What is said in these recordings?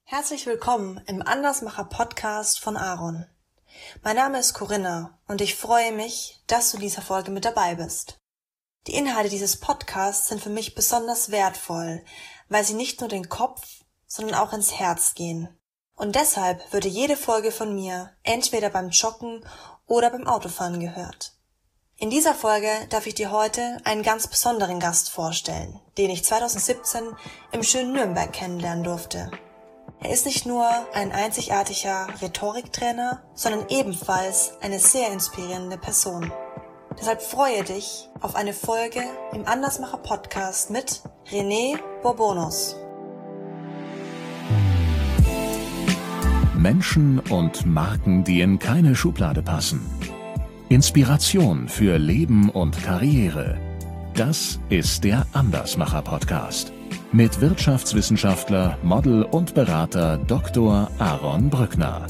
Herzlich willkommen im Andersmacher-Podcast von Aaron. Mein Name ist Corinna und ich freue mich, dass du in dieser Folge mit dabei bist. Die Inhalte dieses Podcasts sind für mich besonders wertvoll, weil sie nicht nur den Kopf, sondern auch ins Herz gehen. Und deshalb würde jede Folge von mir entweder beim Joggen oder beim Autofahren gehört. In dieser Folge darf ich dir heute einen ganz besonderen Gast vorstellen, den ich 2017 im schönen Nürnberg kennenlernen durfte. Er ist nicht nur ein einzigartiger Rhetoriktrainer, sondern ebenfalls eine sehr inspirierende Person. Deshalb freue dich auf eine Folge im Andersmacher-Podcast mit René Bourbonus. Menschen und Marken, die in keine Schublade passen. Inspiration für Leben und Karriere. Das ist der Andersmacher-Podcast. Mit Wirtschaftswissenschaftler, Model und Berater Dr. Aaron Brückner.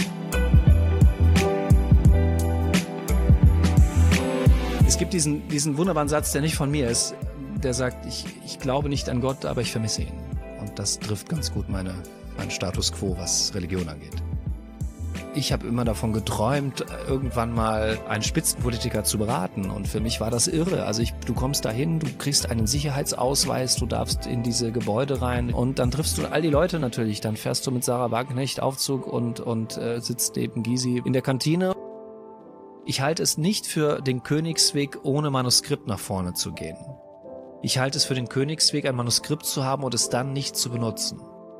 Es gibt diesen wunderbaren Satz, der nicht von mir ist, der sagt, ich glaube nicht an Gott, aber ich vermisse ihn. Und das trifft ganz gut meinen Status quo, was Religion angeht. Ich habe immer davon geträumt, irgendwann mal einen Spitzenpolitiker zu beraten. Und für mich war das irre. Also du kommst dahin, du kriegst einen Sicherheitsausweis, du darfst in diese Gebäude rein und dann triffst du all die Leute natürlich. Dann fährst du mit Sarah Wagenknecht Aufzug und sitzt neben Gysi in der Kantine. Ich halte es nicht für den Königsweg, ohne Manuskript nach vorne zu gehen. Ich halte es für den Königsweg, ein Manuskript zu haben und es dann nicht zu benutzen.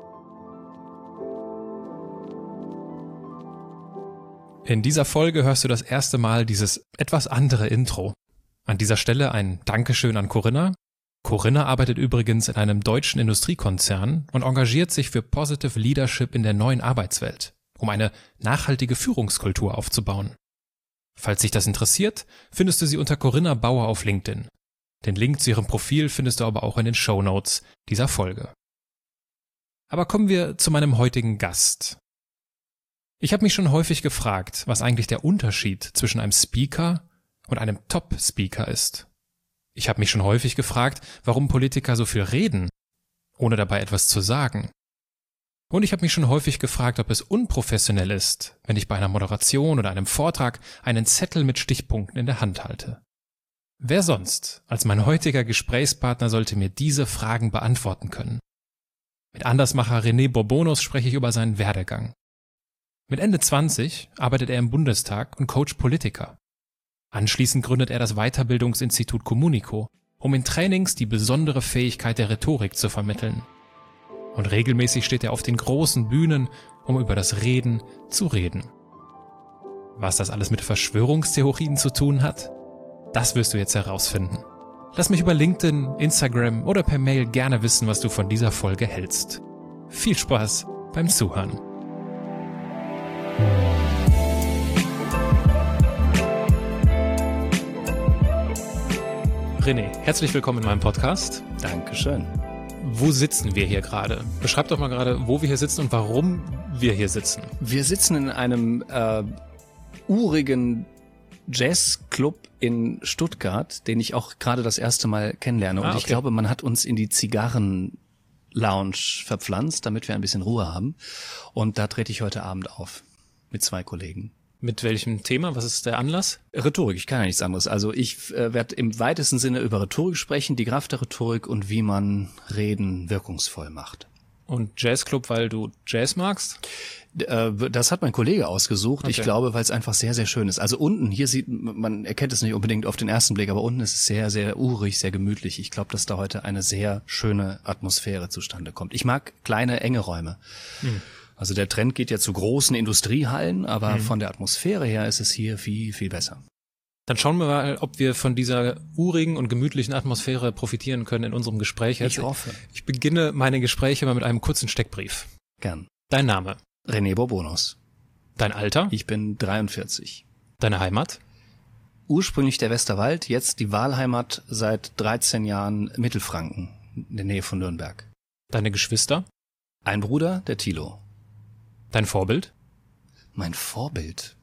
In dieser Folge hörst du das erste Mal dieses etwas andere Intro. An dieser Stelle ein Dankeschön an Corinna. Corinna arbeitet übrigens in einem deutschen Industriekonzern und engagiert sich für Positive Leadership in der neuen Arbeitswelt, um eine nachhaltige Führungskultur aufzubauen. Falls dich das interessiert, findest du sie unter Corinna Bauer auf LinkedIn. Den Link zu ihrem Profil findest du aber auch in den Shownotes dieser Folge. Aber kommen wir zu meinem heutigen Gast. Ich habe mich schon häufig gefragt, was eigentlich der Unterschied zwischen einem Speaker und einem Top-Speaker ist. Ich habe mich schon häufig gefragt, warum Politiker so viel reden, ohne dabei etwas zu sagen. Und ich habe mich schon häufig gefragt, ob es unprofessionell ist, wenn ich bei einer Moderation oder einem Vortrag einen Zettel mit Stichpunkten in der Hand halte. Wer sonst als mein heutiger Gesprächspartner sollte mir diese Fragen beantworten können? Mit Andersmacher René Bourbonus spreche ich über seinen Werdegang. Mit Ende 20 arbeitet er im Bundestag und coacht Politiker. Anschließend gründet er das Weiterbildungsinstitut Communico, um in Trainings die besondere Fähigkeit der Rhetorik zu vermitteln. Und regelmäßig steht er auf den großen Bühnen, um über das Reden zu reden. Was das alles mit Verschwörungstheorien zu tun hat? Das wirst du jetzt herausfinden. Lass mich über LinkedIn, Instagram oder per Mail gerne wissen, was du von dieser Folge hältst. Viel Spaß beim Zuhören. René, herzlich willkommen in meinem Podcast. Dankeschön. Wo sitzen wir hier gerade? Beschreib doch mal gerade, wo wir hier sitzen und warum wir hier sitzen. Wir sitzen in einem urigen Jazzclub in Stuttgart, den ich auch gerade das erste Mal kennenlerne. Und ich glaube, man hat uns in die Zigarren-Lounge verpflanzt, damit wir ein bisschen Ruhe haben. Und da trete ich heute Abend auf mit 2 Kollegen. Mit welchem Thema? Was ist der Anlass? Rhetorik, ich kann ja nichts anderes. Also ich werde im weitesten Sinne über Rhetorik sprechen, die Kraft der Rhetorik und wie man Reden wirkungsvoll macht. Und Jazzclub, weil du Jazz magst? Das hat mein Kollege ausgesucht. Okay. Ich glaube, weil es einfach sehr, sehr schön ist. Also unten, hier man erkennt es nicht unbedingt auf den ersten Blick, aber unten ist es sehr, sehr urig, sehr gemütlich. Ich glaube, dass da heute eine sehr schöne Atmosphäre zustande kommt. Ich mag kleine, enge Räume. Also der Trend geht ja zu großen Industriehallen, aber von der Atmosphäre her ist es hier viel, viel besser. Dann schauen wir mal, ob wir von dieser urigen und gemütlichen Atmosphäre profitieren können in unserem Gespräch. Ich hoffe. Ich beginne meine Gespräche mal mit einem kurzen Steckbrief. Gern. Dein Name? René Bourbonus. Dein Alter? Ich bin 43. Deine Heimat? Ursprünglich der Westerwald, jetzt die Wahlheimat seit 13 Jahren Mittelfranken, in der Nähe von Nürnberg. Deine Geschwister? Ein Bruder, der Thilo. Dein Vorbild? Mein Vorbild?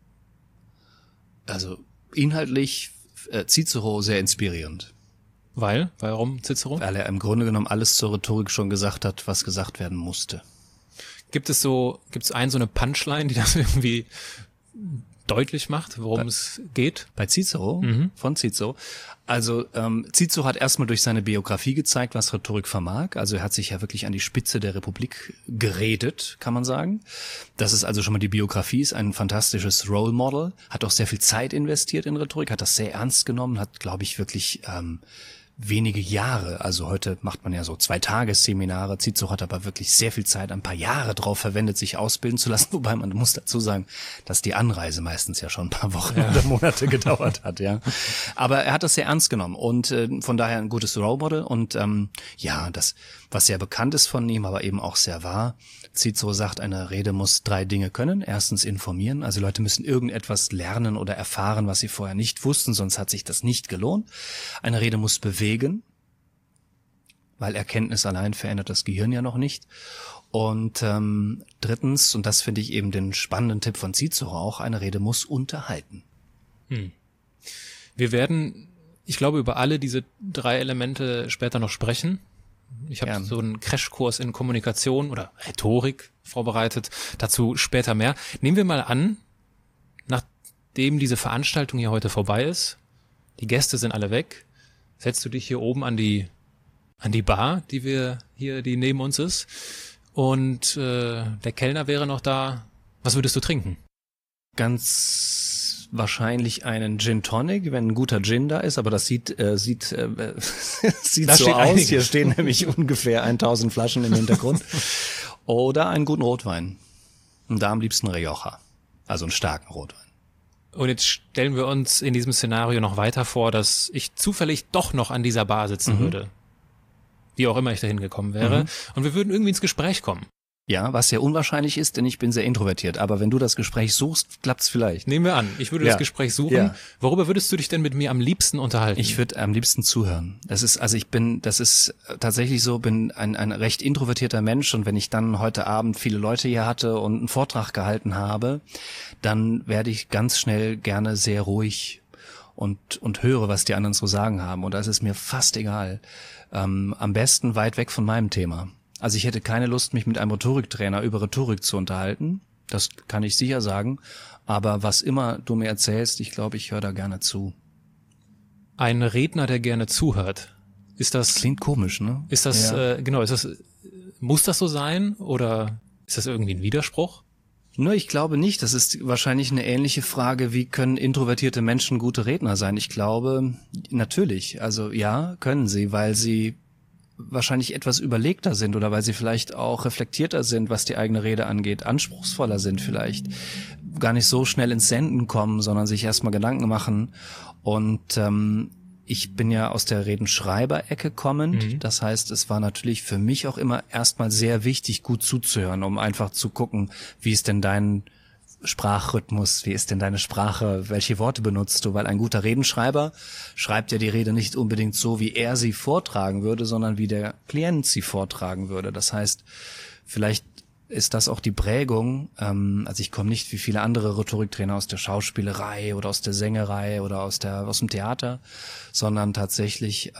Also inhaltlich Cicero sehr inspirierend. Weil? Warum Cicero? Weil er im Grunde genommen alles zur Rhetorik schon gesagt hat, was gesagt werden musste. Gibt es so eine Punchline, die das irgendwie deutlich macht, worum es geht? Bei Cicero, von Cicero. Also Cicero hat erstmal durch seine Biografie gezeigt, was Rhetorik vermag. Also er hat sich ja wirklich an die Spitze der Republik geredet, kann man sagen. Das ist also schon mal die Biografie, ist ein fantastisches Role Model, hat auch sehr viel Zeit investiert in Rhetorik, hat das sehr ernst genommen, hat, glaube ich, wirklich wenige Jahre, also heute macht man ja so 2-Tages-Seminare, Cicero hat aber wirklich sehr viel Zeit, ein paar Jahre drauf verwendet, sich ausbilden zu lassen, wobei man muss dazu sagen, dass die Anreise meistens ja schon ein paar Wochen oder Monate gedauert hat, ja. Aber er hat das sehr ernst genommen und von daher ein gutes Role Model und das, was sehr bekannt ist von ihm, aber eben auch sehr wahr. Cicero sagt, eine Rede muss 3 Dinge können. Erstens informieren, also Leute müssen irgendetwas lernen oder erfahren, was sie vorher nicht wussten, sonst hat sich das nicht gelohnt. Eine Rede muss bewegen, weil Erkenntnis allein verändert das Gehirn ja noch nicht. Und drittens, und das finde ich eben den spannenden Tipp von Cicero auch, eine Rede muss unterhalten. Wir werden, ich glaube, über alle diese 3 Elemente später noch sprechen. Ich habe so einen Crashkurs in Kommunikation oder Rhetorik vorbereitet, dazu später mehr. Nehmen wir mal an, nachdem diese Veranstaltung hier heute vorbei ist, die Gäste sind alle weg, setzt du dich hier oben an die Bar, die neben uns ist, und der Kellner wäre noch da. Was würdest du trinken? Ganz wahrscheinlich einen Gin Tonic, wenn ein guter Gin da ist, aber das sieht so aus. Einige. Hier stehen nämlich ungefähr 1000 Flaschen im Hintergrund. Oder einen guten Rotwein. Und da am liebsten Rioja. Also einen starken Rotwein. Und jetzt stellen wir uns in diesem Szenario noch weiter vor, dass ich zufällig doch noch an dieser Bar sitzen würde. Wie auch immer ich dahin gekommen wäre. Und wir würden irgendwie ins Gespräch kommen. Ja, was sehr unwahrscheinlich ist, denn ich bin sehr introvertiert. Aber wenn du das Gespräch suchst, klappt's vielleicht. Nehmen wir an, ich würde das Gespräch suchen. Ja. Worüber würdest du dich denn mit mir am liebsten unterhalten? Ich würde am liebsten zuhören. Das ist tatsächlich so, bin ein recht introvertierter Mensch und wenn ich dann heute Abend viele Leute hier hatte und einen Vortrag gehalten habe, dann werde ich ganz schnell gerne sehr ruhig und höre, was die anderen zu sagen haben. Und das ist mir fast egal. Am besten weit weg von meinem Thema. Also ich hätte keine Lust, mich mit einem Rhetoriktrainer über Rhetorik zu unterhalten. Das kann ich sicher sagen. Aber was immer du mir erzählst, ich glaube, ich höre da gerne zu. Ein Redner, der gerne zuhört. Ist das? Klingt komisch, ne? Ist das, muss das so sein? Oder ist das irgendwie ein Widerspruch? Nur ich glaube nicht. Das ist wahrscheinlich eine ähnliche Frage, wie können introvertierte Menschen gute Redner sein? Ich glaube, natürlich. Also ja, können sie, weil sie wahrscheinlich etwas überlegter sind oder weil sie vielleicht auch reflektierter sind, was die eigene Rede angeht, anspruchsvoller sind vielleicht, gar nicht so schnell ins Senden kommen, sondern sich erstmal Gedanken machen. Und ich bin ja aus der Redenschreiber-Ecke kommend. Das heißt, es war natürlich für mich auch immer erstmal sehr wichtig, gut zuzuhören, um einfach zu gucken, wie ist denn dein Sprachrhythmus, wie ist denn deine Sprache, welche Worte benutzt du, weil ein guter Redenschreiber schreibt ja die Rede nicht unbedingt so, wie er sie vortragen würde, sondern wie der Klient sie vortragen würde. Das heißt, vielleicht ist das auch die Prägung, also ich komme nicht wie viele andere Rhetoriktrainer aus der Schauspielerei oder aus der Sängerei oder aus dem Theater, sondern tatsächlich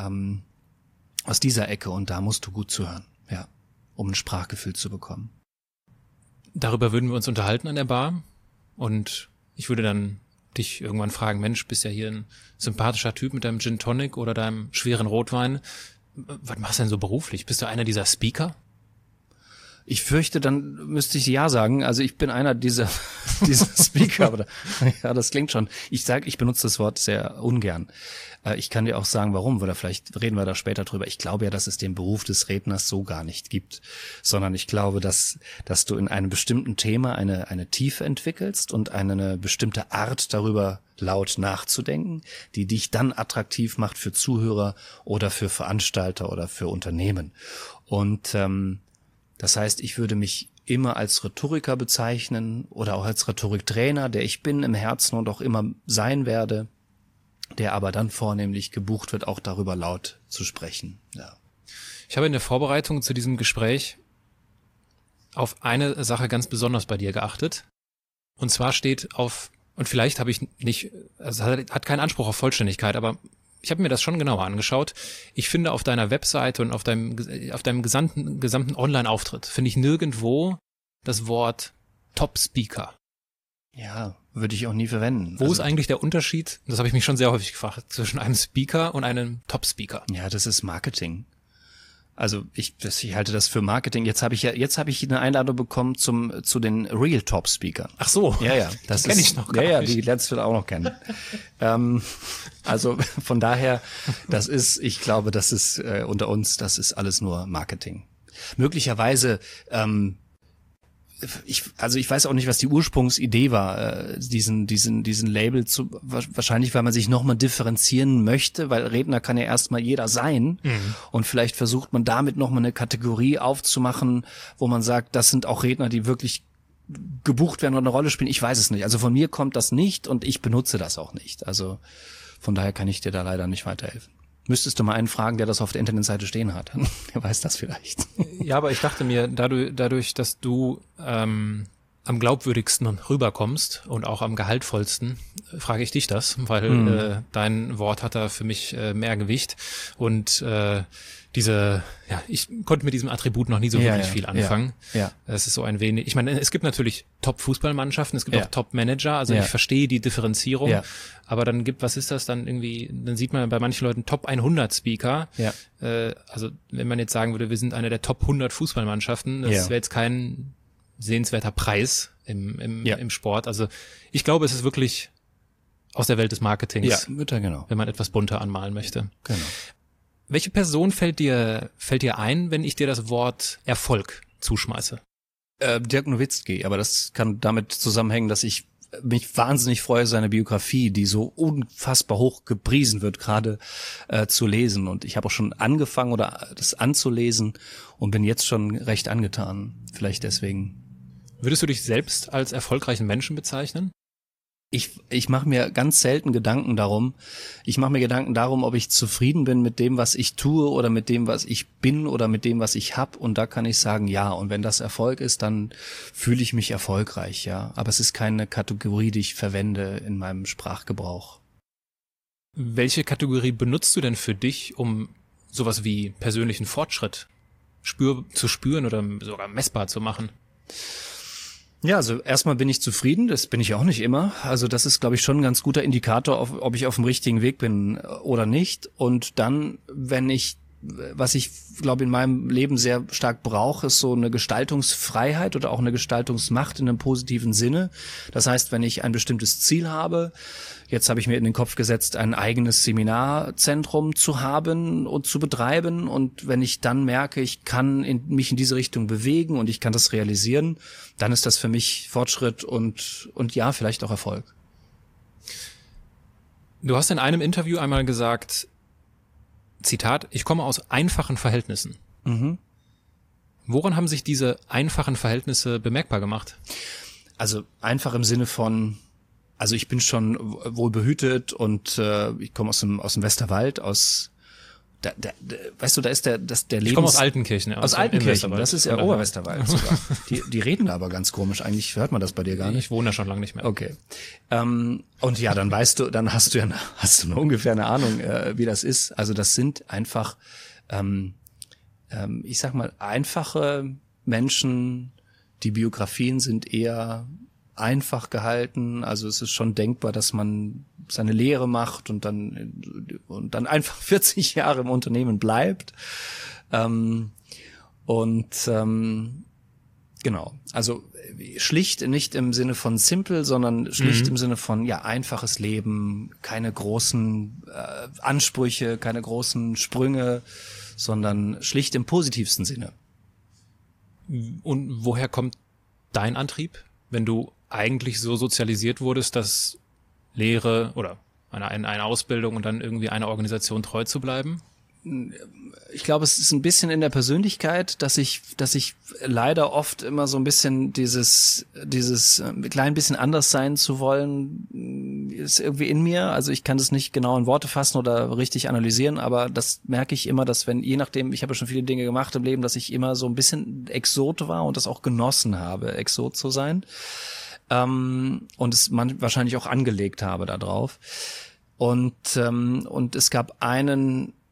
aus dieser Ecke und da musst du gut zuhören, ja, um ein Sprachgefühl zu bekommen. Darüber würden wir uns unterhalten an der Bar und ich würde dann dich irgendwann fragen, Mensch, bist ja hier ein sympathischer Typ mit deinem Gin Tonic oder deinem schweren Rotwein. Was machst du denn so beruflich? Bist du einer dieser Speaker? Ich fürchte, dann müsste ich ja sagen, also ich bin einer dieser Speaker, aber ja, das klingt schon. Ich benutze das Wort sehr ungern. Ich kann dir auch sagen, warum, oder vielleicht reden wir da später drüber. Ich glaube ja, dass es den Beruf des Redners so gar nicht gibt, sondern ich glaube, dass du in einem bestimmten Thema eine Tiefe entwickelst und eine bestimmte Art darüber laut nachzudenken, die dich dann attraktiv macht für Zuhörer oder für Veranstalter oder für Unternehmen. Und das heißt, ich würde mich immer als Rhetoriker bezeichnen oder auch als Rhetoriktrainer, der ich bin im Herzen und auch immer sein werde, der aber dann vornehmlich gebucht wird, auch darüber laut zu sprechen. Ja. Ich habe in der Vorbereitung zu diesem Gespräch auf eine Sache ganz besonders bei dir geachtet. Und zwar steht auf, und vielleicht habe ich nicht, also hat keinen Anspruch auf Vollständigkeit, aber ich habe mir das schon genauer angeschaut. Ich finde auf deiner Webseite und auf deinem gesamten Online-Auftritt finde ich nirgendwo das Wort Top-Speaker? Ja, würde ich auch nie verwenden. Wo ist eigentlich der Unterschied, das habe ich mich schon sehr häufig gefragt, zwischen einem Speaker und einem Top-Speaker? Ja, das ist Marketing. Also ich halte das für Marketing. Jetzt habe ich eine Einladung bekommen zu den Real Top Speakern. Ach so. Ja, das kenne ich noch gar nicht. Ja, die lernst du auch noch kennen. Also von daher, ich glaube, das ist unter uns, das ist alles nur Marketing. Möglicherweise, ich weiß auch nicht, was die Ursprungsidee war, diesen Label wahrscheinlich, weil man sich nochmal differenzieren möchte, weil Redner kann ja erstmal jeder sein. Und vielleicht versucht man damit nochmal eine Kategorie aufzumachen, wo man sagt, das sind auch Redner, die wirklich gebucht werden und eine Rolle spielen. Ich weiß es nicht. Also von mir kommt das nicht und ich benutze das auch nicht. Also von daher kann ich dir da leider nicht weiterhelfen. Müsstest du mal einen fragen, der das auf der Internetseite stehen hat. Der weiß das vielleicht. Ja, aber ich dachte mir, dadurch, dass du am glaubwürdigsten rüberkommst und auch am gehaltvollsten, frage ich dich das, weil dein Wort hat da für mich mehr Gewicht und ich konnte mit diesem Attribut noch nie so wirklich viel anfangen. Ja. Es ist so ein wenig, ich meine, es gibt natürlich Top-Fußballmannschaften, es gibt auch Top-Manager, also ich verstehe die Differenzierung, aber dann dann sieht man bei manchen Leuten Top 100 Speaker, also wenn man jetzt sagen würde, wir sind eine der Top 100 Fußballmannschaften, das wäre jetzt kein sehenswerter Preis im Sport, also ich glaube, es ist wirklich aus der Welt des Marketings, genau. wenn man etwas bunter anmalen möchte. Genau. Welche Person fällt dir ein, wenn ich dir das Wort Erfolg zuschmeiße? Dirk Nowitzki, aber das kann damit zusammenhängen, dass ich mich wahnsinnig freue, seine Biografie, die so unfassbar hoch gepriesen wird, gerade zu lesen. Und ich habe auch schon angefangen das anzulesen und bin jetzt schon recht angetan. Vielleicht deswegen. Würdest du dich selbst als erfolgreichen Menschen bezeichnen? Ich mache mir ganz selten Gedanken darum. Ich mache mir Gedanken darum, ob ich zufrieden bin mit dem, was ich tue oder mit dem, was ich bin oder mit dem, was ich hab. Und da kann ich sagen, ja. Und wenn das Erfolg ist, dann fühle ich mich erfolgreich, ja. Aber es ist keine Kategorie, die ich verwende in meinem Sprachgebrauch. Welche Kategorie benutzt du denn für dich, um sowas wie persönlichen Fortschritt zu spüren oder sogar messbar zu machen? Ja, also erstmal bin ich zufrieden, das bin ich auch nicht immer. Also das ist, glaube ich, schon ein ganz guter Indikator, ob ich auf dem richtigen Weg bin oder nicht. Und dann, was ich, glaube in meinem Leben sehr stark brauche, ist so eine Gestaltungsfreiheit oder auch eine Gestaltungsmacht in einem positiven Sinne. Das heißt, wenn ich ein bestimmtes Ziel habe, jetzt habe ich mir in den Kopf gesetzt, ein eigenes Seminarzentrum zu haben und zu betreiben. Und wenn ich dann merke, ich kann mich in diese Richtung bewegen und ich kann das realisieren, dann ist das für mich Fortschritt und ja, vielleicht auch Erfolg. Du hast in einem Interview einmal gesagt, Zitat, ich komme aus einfachen Verhältnissen. Woran haben sich diese einfachen Verhältnisse bemerkbar gemacht? Also einfach im Sinne von, also ich bin schon wohl behütet und ich komme aus dem Westerwald, weißt du, da ist der Lebens... Ich komme aus Altenkirchen. Aus Altenkirchen, das ist ja Oberwesterwald sogar. Die reden da aber ganz komisch, eigentlich hört man das bei dir gar nicht. Ich wohne da schon lange nicht mehr. Okay. Und ja, dann weißt du, dann hast du ungefähr eine Ahnung, wie das ist. Also das sind einfach, ich sag mal, einfache Menschen, die Biografien sind eher einfach gehalten, also es ist schon denkbar, dass man seine Lehre macht und dann einfach 40 Jahre im Unternehmen bleibt. Genau, also schlicht nicht im Sinne von simple, sondern schlicht im Sinne von ja einfaches Leben, keine großen Ansprüche, keine großen Sprünge, sondern schlicht im positivsten Sinne. Und woher kommt dein Antrieb, wenn du eigentlich so sozialisiert wurdest, dass Lehre oder eine Ausbildung und dann irgendwie einer Organisation treu zu bleiben? Ich glaube, es ist ein bisschen in der Persönlichkeit, dass ich leider oft immer so ein bisschen dieses klein bisschen anders sein zu wollen, ist irgendwie in mir. Also ich kann das nicht genau in Worte fassen oder richtig analysieren, aber das merke ich immer, dass je nachdem, ich habe ja schon viele Dinge gemacht im Leben, dass ich immer so ein bisschen Exot war und das auch genossen habe, Exot zu sein. Und es wahrscheinlich auch angelegt habe da drauf. Und es gab einen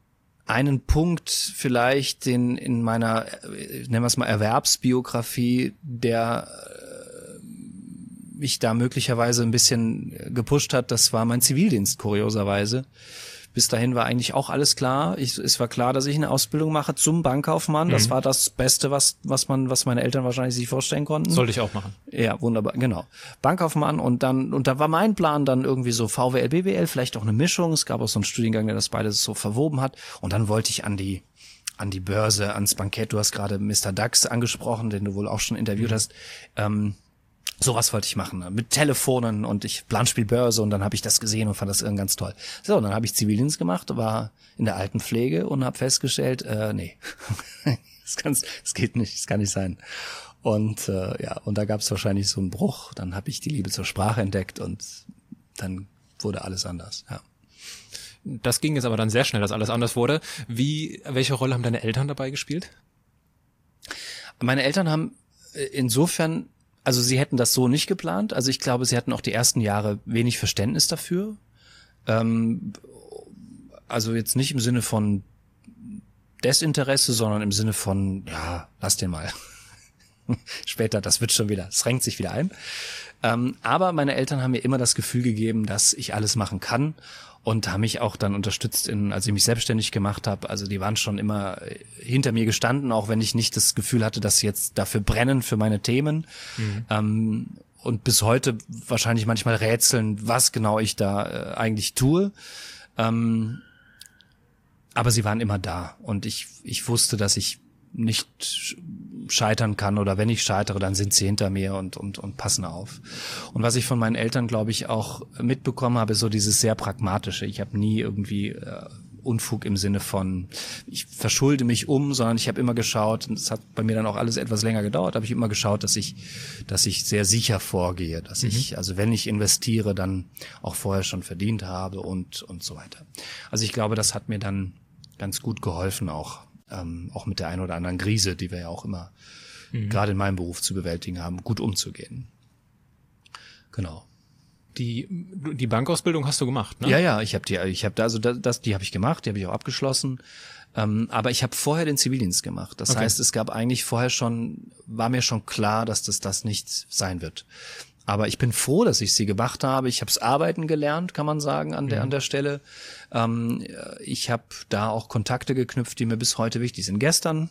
einen Punkt vielleicht in meiner, nennen wir es mal Erwerbsbiografie, der mich da möglicherweise ein bisschen gepusht hat, das war mein Zivildienst, kurioserweise. Bis dahin war eigentlich auch alles klar. Es war klar, dass ich eine Ausbildung mache zum Bankkaufmann. Das war das Beste, was meine Eltern wahrscheinlich sich vorstellen konnten. Sollte ich auch machen. Ja, wunderbar, genau. Bankkaufmann und da war mein Plan dann irgendwie so VWL, BWL, vielleicht auch eine Mischung. Es gab auch so einen Studiengang, der das beides so verwoben hat. Und dann wollte ich an die Börse, ans Bankett. Du hast gerade Mr. DAX angesprochen, den du wohl auch schon interviewt hast. Sowas wollte ich machen, mit Telefonen und Planspielbörse und dann habe ich das gesehen und fand das ganz toll. So, und dann habe ich Zivildienst gemacht, war in der Altenpflege und habe festgestellt, nee, das geht nicht, das kann nicht sein. Und und da gab es wahrscheinlich so einen Bruch, dann habe ich die Liebe zur Sprache entdeckt und dann wurde alles anders, ja. Das ging jetzt aber dann sehr schnell, dass alles anders wurde. Welche Rolle haben deine Eltern dabei gespielt? Meine Eltern haben insofern, also sie hätten das so nicht geplant. Also ich glaube, sie hatten auch die ersten Jahre wenig Verständnis dafür. Also jetzt nicht im Sinne von Desinteresse, sondern im Sinne von, ja, lass den mal. Später, das wird schon wieder, es renkt sich wieder ein. Aber meine Eltern haben mir immer das Gefühl gegeben, dass ich alles machen kann und haben mich auch dann unterstützt, als ich mich selbstständig gemacht habe. Also die waren schon immer hinter mir gestanden, auch wenn ich nicht das Gefühl hatte, dass sie jetzt dafür brennen für meine Themen. Und bis heute wahrscheinlich manchmal rätseln, was genau ich da eigentlich tue. Aber sie waren immer da und ich wusste, dass ich nicht scheitern kann oder wenn ich scheitere, dann sind sie hinter mir und passen auf. Und was ich von meinen Eltern, glaube ich, auch mitbekommen habe, ist so dieses sehr Pragmatische. Ich habe nie irgendwie Unfug im Sinne von, ich verschulde mich sondern ich habe immer geschaut, und das hat bei mir dann auch alles etwas länger gedauert, habe ich immer geschaut, dass ich sehr sicher vorgehe, dass ich, also wenn ich investiere, dann auch vorher schon verdient habe und so weiter. Also ich glaube, das hat mir dann ganz gut geholfen, auch mit der einen oder anderen Krise, die wir ja auch immer gerade in meinem Beruf zu bewältigen haben, gut umzugehen. Genau. Die Bankausbildung hast du gemacht, ne? Ja, die habe ich gemacht, die habe ich auch abgeschlossen. Aber ich habe vorher den Zivildienst gemacht. Das heißt, es gab eigentlich vorher war mir schon klar, dass das nicht sein wird. Aber ich bin froh, dass ich sie gemacht habe. Ich habe es arbeiten gelernt, kann man sagen, an der Stelle. Ich habe da auch Kontakte geknüpft, die mir bis heute wichtig sind. Gestern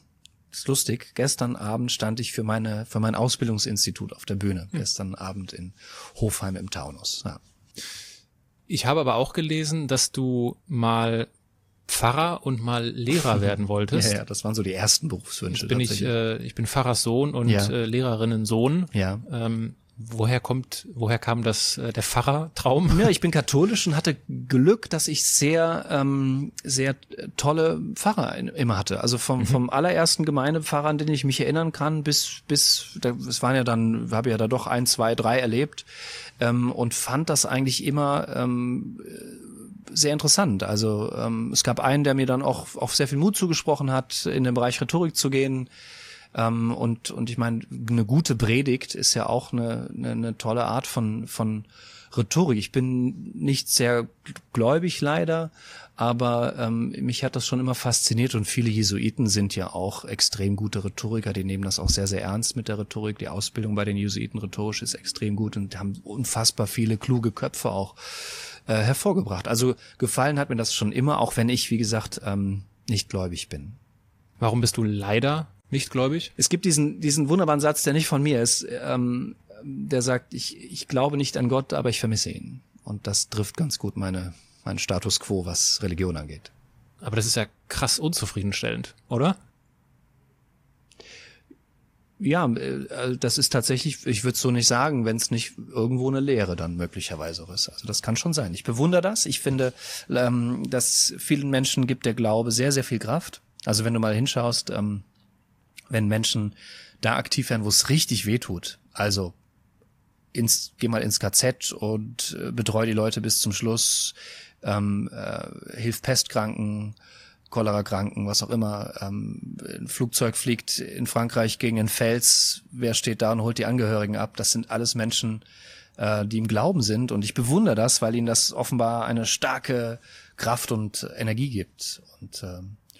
Abend stand ich für mein Ausbildungsinstitut auf der Bühne. Gestern Abend in Hofheim im Taunus. Ja. Ich habe aber auch gelesen, dass du mal Pfarrer und mal Lehrer werden wolltest. Ja, das waren so die ersten Berufswünsche. Ich bin Pfarrers Sohn und Lehrerinnen Sohn. Ja. Woher kam der Pfarrertraum? Ja, ich bin katholisch und hatte Glück, dass ich sehr tolle Pfarrer immer hatte. Also vom allerersten Gemeindepfarrer, an den ich mich erinnern kann, es waren ja dann, habe ja da doch 1, 2, 3 erlebt, und fand das eigentlich immer sehr interessant. Also es gab einen, der mir dann auch sehr viel Mut zugesprochen hat, in den Bereich Rhetorik zu gehen. Und ich meine, eine gute Predigt ist ja auch eine tolle Art von Rhetorik. Ich bin nicht sehr gläubig leider, aber mich hat das schon immer fasziniert und viele Jesuiten sind ja auch extrem gute Rhetoriker, die nehmen das auch sehr, sehr ernst mit der Rhetorik. Die Ausbildung bei den Jesuiten rhetorisch ist extrem gut und haben unfassbar viele kluge Köpfe auch hervorgebracht. Also gefallen hat mir das schon immer, auch wenn ich, wie gesagt, nicht gläubig bin. Warum bist du leider nicht gläubig? Es gibt diesen wunderbaren Satz, der nicht von mir ist, der sagt, ich glaube nicht an Gott, aber ich vermisse ihn. Und das trifft ganz gut meinen Status quo, was Religion angeht. Aber das ist ja krass unzufriedenstellend, oder? Ja, das ist tatsächlich, ich würde es so nicht sagen, wenn es nicht irgendwo eine Lehre dann möglicherweise ist. Also das kann schon sein. Ich bewundere das. Ich finde, dass vielen Menschen gibt der Glaube sehr, sehr viel Kraft. Also wenn du mal hinschaust, wenn Menschen da aktiv werden, wo es richtig wehtut, also geh mal ins KZ und betreu die Leute bis zum Schluss, hilf Pestkranken, Cholera-Kranken, was auch immer, ein Flugzeug fliegt in Frankreich gegen einen Fels, wer steht da und holt die Angehörigen ab? Das sind alles Menschen, die im Glauben sind und ich bewundere das, weil ihnen das offenbar eine starke Kraft und Energie gibt und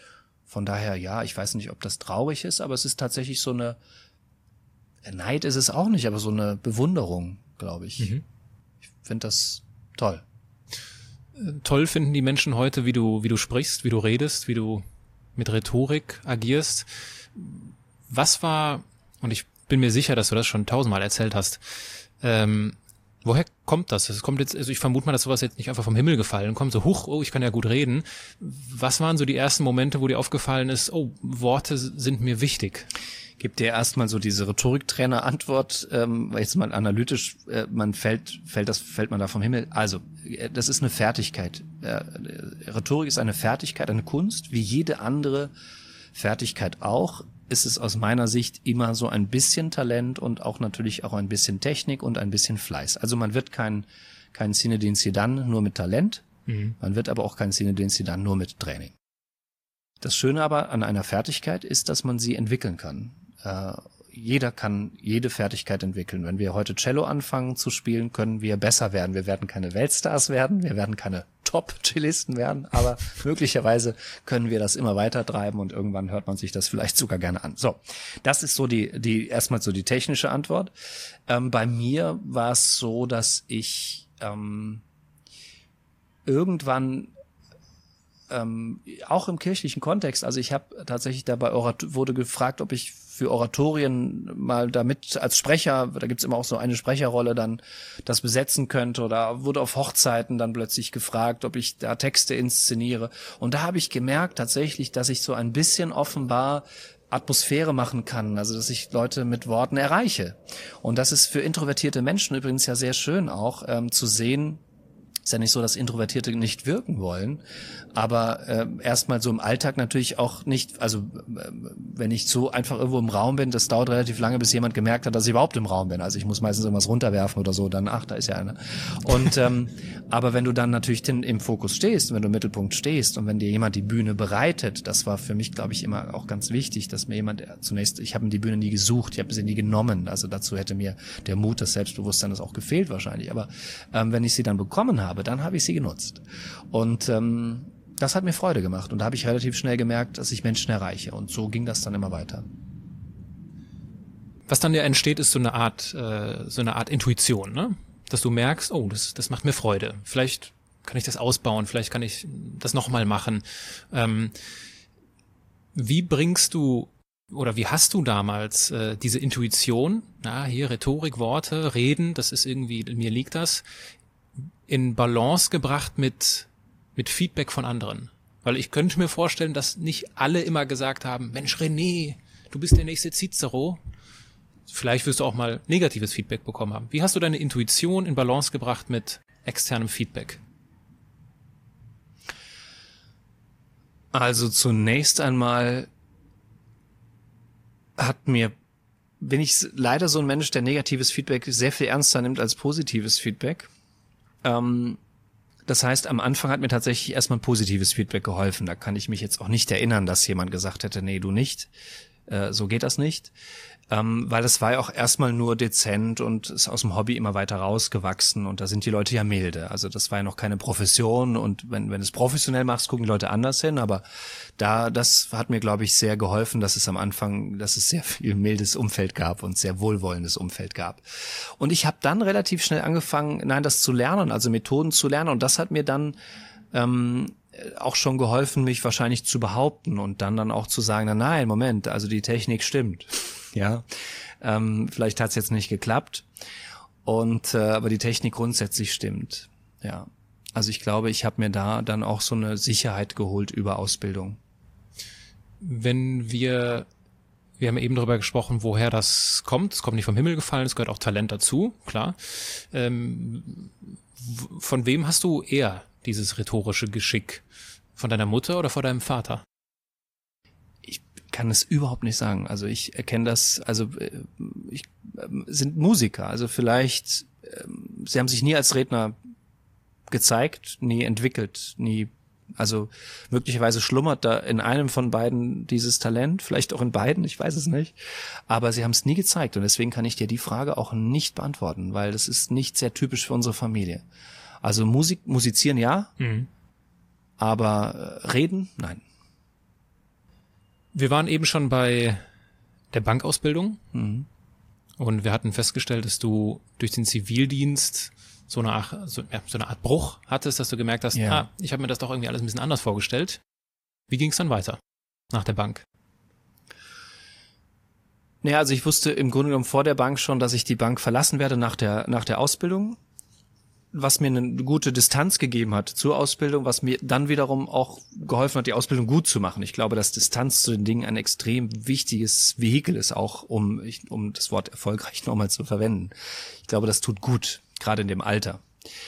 Von daher, ja, ich weiß nicht, ob das traurig ist, aber es ist tatsächlich so eine, Neid ist es auch nicht, aber so eine Bewunderung, glaube ich. Ich finde das toll. Toll finden die Menschen heute, wie du sprichst, wie du redest, wie du mit Rhetorik agierst. Was war, und ich bin mir sicher, dass du das schon 1000-mal erzählt hast, woher kommt das? Es kommt jetzt, also ich vermute mal, dass sowas jetzt nicht einfach vom Himmel gefallen kommt, so huch, oh, ich kann ja gut reden. Was waren so die ersten Momente, wo dir aufgefallen ist, oh, Worte sind mir wichtig? Gibt dir erstmal so diese Rhetoriktrainer-Antwort, jetzt mal analytisch, fällt man da vom Himmel. Also, das ist eine Fertigkeit. Rhetorik ist eine Fertigkeit, eine Kunst, wie jede andere Fertigkeit auch. Ist es aus meiner Sicht immer so ein bisschen Talent und auch natürlich auch ein bisschen Technik und ein bisschen Fleiß. Also man wird kein Zinedine Zidane nur mit Talent, man wird aber auch kein Zinedine Zidane nur mit Training. Das Schöne aber an einer Fertigkeit ist, dass man sie entwickeln kann. Jeder kann jede Fertigkeit entwickeln. Wenn wir heute Cello anfangen zu spielen, können wir besser werden. Wir werden keine Weltstars werden, wir werden keine Top-Cellisten werden, aber möglicherweise können wir das immer weiter treiben und irgendwann hört man sich das vielleicht sogar gerne an. So, das ist so die erstmal so die technische Antwort. Bei mir war es so, dass ich irgendwann auch im kirchlichen Kontext, also ich habe tatsächlich dabei wurde gefragt, ob ich für Oratorien mal damit als Sprecher, da gibt's immer auch so eine Sprecherrolle, dann das besetzen könnte, oder wurde auf Hochzeiten dann plötzlich gefragt, ob ich da Texte inszeniere. Und da habe ich gemerkt tatsächlich, dass ich so ein bisschen offenbar Atmosphäre machen kann, also dass ich Leute mit Worten erreiche. Und das ist für introvertierte Menschen übrigens ja sehr schön auch zu sehen. Ist ja nicht so, dass Introvertierte nicht wirken wollen, aber erstmal so im Alltag natürlich auch nicht, also wenn ich so einfach irgendwo im Raum bin, das dauert relativ lange, bis jemand gemerkt hat, dass ich überhaupt im Raum bin. Also ich muss meistens irgendwas runterwerfen oder so, dann, ach, da ist ja einer. Und aber wenn du dann natürlich im Fokus stehst, wenn du im Mittelpunkt stehst und wenn dir jemand die Bühne bereitet, das war für mich, glaube ich, immer auch ganz wichtig, dass mir jemand zunächst, ich habe die Bühne nie gesucht, ich habe sie nie genommen, also dazu hätte mir der Mut, das Selbstbewusstsein das auch gefehlt wahrscheinlich, aber wenn ich sie dann bekommen habe, dann habe ich sie genutzt. Und das hat mir Freude gemacht. Und da habe ich relativ schnell gemerkt, dass ich Menschen erreiche. Und so ging das dann immer weiter. Was dann ja entsteht, ist so eine Art Intuition, ne? Dass du merkst, oh, das macht mir Freude. Vielleicht kann ich das ausbauen, vielleicht kann ich das nochmal machen. Wie bringst du oder wie hast du damals diese Intuition, hier Rhetorik, Worte, Reden, das ist irgendwie, mir liegt das, in Balance gebracht mit Feedback von anderen? Weil ich könnte mir vorstellen, dass nicht alle immer gesagt haben, Mensch René, du bist der nächste Cicero. Vielleicht wirst du auch mal negatives Feedback bekommen haben. Wie hast du deine Intuition in Balance gebracht mit externem Feedback? Also zunächst einmal bin ich leider so ein Mensch, der negatives Feedback sehr viel ernster nimmt als positives Feedback. Das heißt, am Anfang hat mir tatsächlich erstmal positives Feedback geholfen. Da kann ich mich jetzt auch nicht erinnern, dass jemand gesagt hätte, nee, du nicht. So geht das nicht. Weil das war ja auch erstmal nur dezent und ist aus dem Hobby immer weiter rausgewachsen und da sind die Leute ja milde. Also das war ja noch keine Profession und wenn du es professionell machst, gucken die Leute anders hin, aber das hat mir, glaube ich, sehr geholfen, dass es sehr viel mildes Umfeld gab und sehr wohlwollendes Umfeld gab. Und ich habe dann relativ schnell angefangen, das zu lernen, also Methoden zu lernen und das hat mir dann auch schon geholfen, mich wahrscheinlich zu behaupten und dann auch zu sagen, nein, Moment, also die Technik stimmt. Ja, vielleicht hat es jetzt nicht geklappt aber die Technik grundsätzlich stimmt. Ja, also ich glaube, ich habe mir da dann auch so eine Sicherheit geholt über Ausbildung. Wenn wir haben eben darüber gesprochen, woher das kommt. Es kommt nicht vom Himmel gefallen, es gehört auch Talent dazu, klar. Von wem hast du eher dieses rhetorische Geschick? Von deiner Mutter oder von deinem Vater? Ich kann es überhaupt nicht sagen. Also ich erkenne das, sind Musiker, also vielleicht, sie haben sich nie als Redner gezeigt, nie entwickelt, also möglicherweise schlummert da in einem von beiden dieses Talent, vielleicht auch in beiden, ich weiß es nicht, aber sie haben es nie gezeigt und deswegen kann ich dir die Frage auch nicht beantworten, weil das ist nicht sehr typisch für unsere Familie. Also musizieren ja, aber reden, nein. Wir waren eben schon bei der Bankausbildung und wir hatten festgestellt, dass du durch den Zivildienst so eine Art Bruch hattest, dass du gemerkt hast, ich habe mir das doch irgendwie alles ein bisschen anders vorgestellt. Wie ging es dann weiter nach der Bank? Naja, also ich wusste im Grunde genommen vor der Bank schon, dass ich die Bank verlassen werde nach der Ausbildung, was mir eine gute Distanz gegeben hat zur Ausbildung, was mir dann wiederum auch geholfen hat, die Ausbildung gut zu machen. Ich glaube, dass Distanz zu den Dingen ein extrem wichtiges Vehikel ist, auch um das Wort erfolgreich nochmal zu verwenden. Ich glaube, das tut gut, gerade in dem Alter.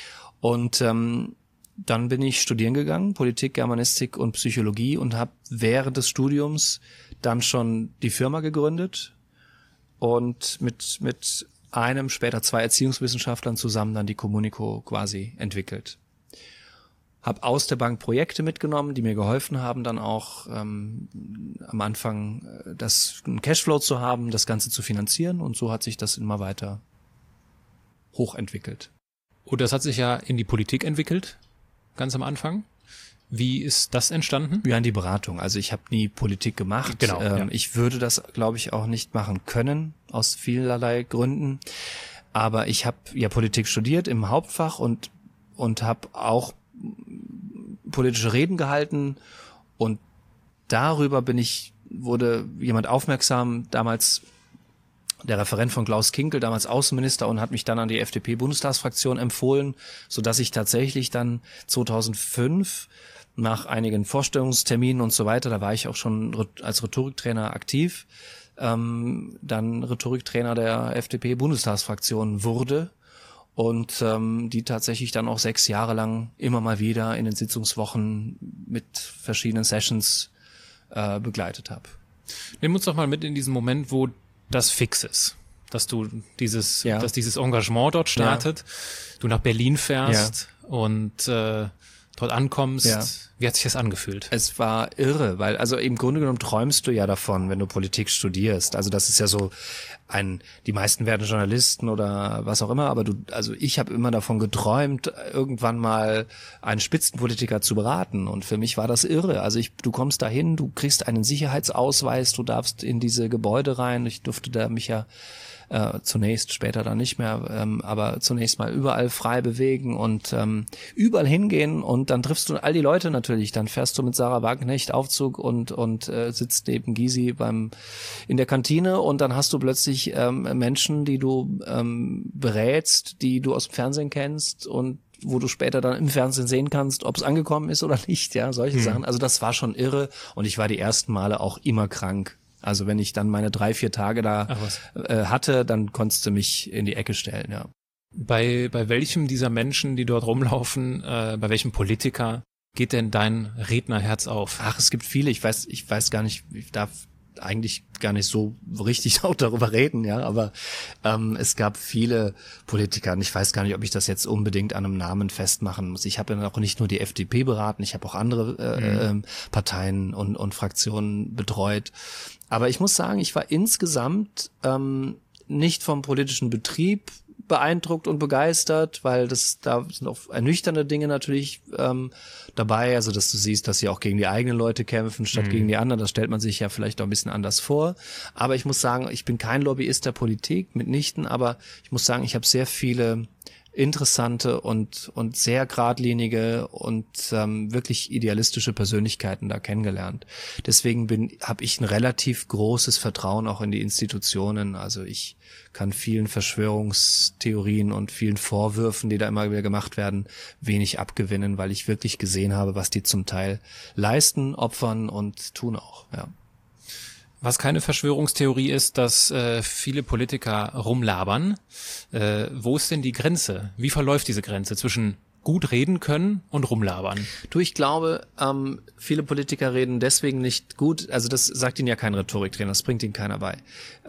Und dann bin ich studieren gegangen, Politik, Germanistik und Psychologie, und habe während des Studiums dann schon die Firma gegründet und mit einem, später 2 Erziehungswissenschaftlern zusammen dann die Communico quasi entwickelt. Hab aus der Bank Projekte mitgenommen, die mir geholfen haben, dann auch am Anfang einen Cashflow zu haben, das Ganze zu finanzieren, und so hat sich das immer weiter hochentwickelt. Und das hat sich ja in die Politik entwickelt, ganz am Anfang. Wie ist das entstanden? Ja, in die Beratung. Also ich habe nie Politik gemacht. Genau. Ich würde das, glaube ich, auch nicht machen können, aus vielerlei Gründen. Aber ich habe ja Politik studiert im Hauptfach und habe auch politische Reden gehalten. Und darüber wurde jemand aufmerksam, damals der Referent von Klaus Kinkel, damals Außenminister, und hat mich dann an die FDP-Bundestagsfraktion empfohlen, sodass ich tatsächlich dann 2005 nach einigen Vorstellungsterminen und so weiter, da war ich auch schon als Rhetoriktrainer aktiv, dann Rhetoriktrainer der FDP-Bundestagsfraktion wurde und die tatsächlich dann auch 6 Jahre lang immer mal wieder in den Sitzungswochen mit verschiedenen Sessions begleitet habe. Nimm uns doch mal mit in diesen Moment, wo das fix ist, dass dieses Engagement dort startet, du nach Berlin fährst und dort ankommst. Ja. Wie hat sich das angefühlt? Es war irre, weil also im Grunde genommen träumst du ja davon, wenn du Politik studierst. Also das ist ja so die meisten werden Journalisten oder was auch immer, aber ich habe immer davon geträumt, irgendwann mal einen Spitzenpolitiker zu beraten, und für mich war das irre. Also du kommst dahin, du kriegst einen Sicherheitsausweis, du darfst in diese Gebäude rein. Ich durfte da mich ja zunächst, später dann nicht mehr, aber zunächst mal überall frei bewegen und überall hingehen, und dann triffst du all die Leute natürlich. Dann fährst du mit Sarah Wagenknecht Aufzug und sitzt neben Gysi in der Kantine, und dann hast du plötzlich Menschen, die du berätst, die du aus dem Fernsehen kennst und wo du später dann im Fernsehen sehen kannst, ob es angekommen ist oder nicht, ja, solche Sachen. Also das war schon irre, und ich war die ersten Male auch immer krank. Also wenn ich dann meine 3-4 Tage da hatte, dann konntest du mich in die Ecke stellen, ja. Bei welchem dieser Menschen, die dort rumlaufen, bei welchem Politiker geht denn dein Rednerherz auf? Ach, es gibt viele. Ich weiß gar nicht, ich darf eigentlich gar nicht so richtig auch darüber reden, ja, aber es gab viele Politiker, und ich weiß gar nicht, ob ich das jetzt unbedingt an einem Namen festmachen muss. Ich habe ja auch nicht nur die FDP beraten, ich habe auch andere Parteien und Fraktionen betreut. Aber ich muss sagen, ich war insgesamt nicht vom politischen Betrieb beeindruckt und begeistert, weil da sind auch ernüchternde Dinge natürlich dabei, also dass du siehst, dass sie auch gegen die eigenen Leute kämpfen, statt gegen die anderen. Das stellt man sich ja vielleicht auch ein bisschen anders vor. Aber ich muss sagen, ich bin kein Lobbyist der Politik, mitnichten, aber ich muss sagen, ich habe sehr viele interessante und sehr geradlinige und wirklich idealistische Persönlichkeiten da kennengelernt. Deswegen habe ich ein relativ großes Vertrauen auch in die Institutionen. Also ich kann vielen Verschwörungstheorien und vielen Vorwürfen, die da immer wieder gemacht werden, wenig abgewinnen, weil ich wirklich gesehen habe, was die zum Teil leisten, opfern und tun auch, ja. Was keine Verschwörungstheorie ist, dass viele Politiker rumlabern. Wo ist denn die Grenze? Wie verläuft diese Grenze zwischen gut reden können und rumlabern? Du, ich glaube, viele Politiker reden deswegen nicht gut, also das sagt ihnen ja kein Rhetoriktrainer, das bringt ihnen keiner bei.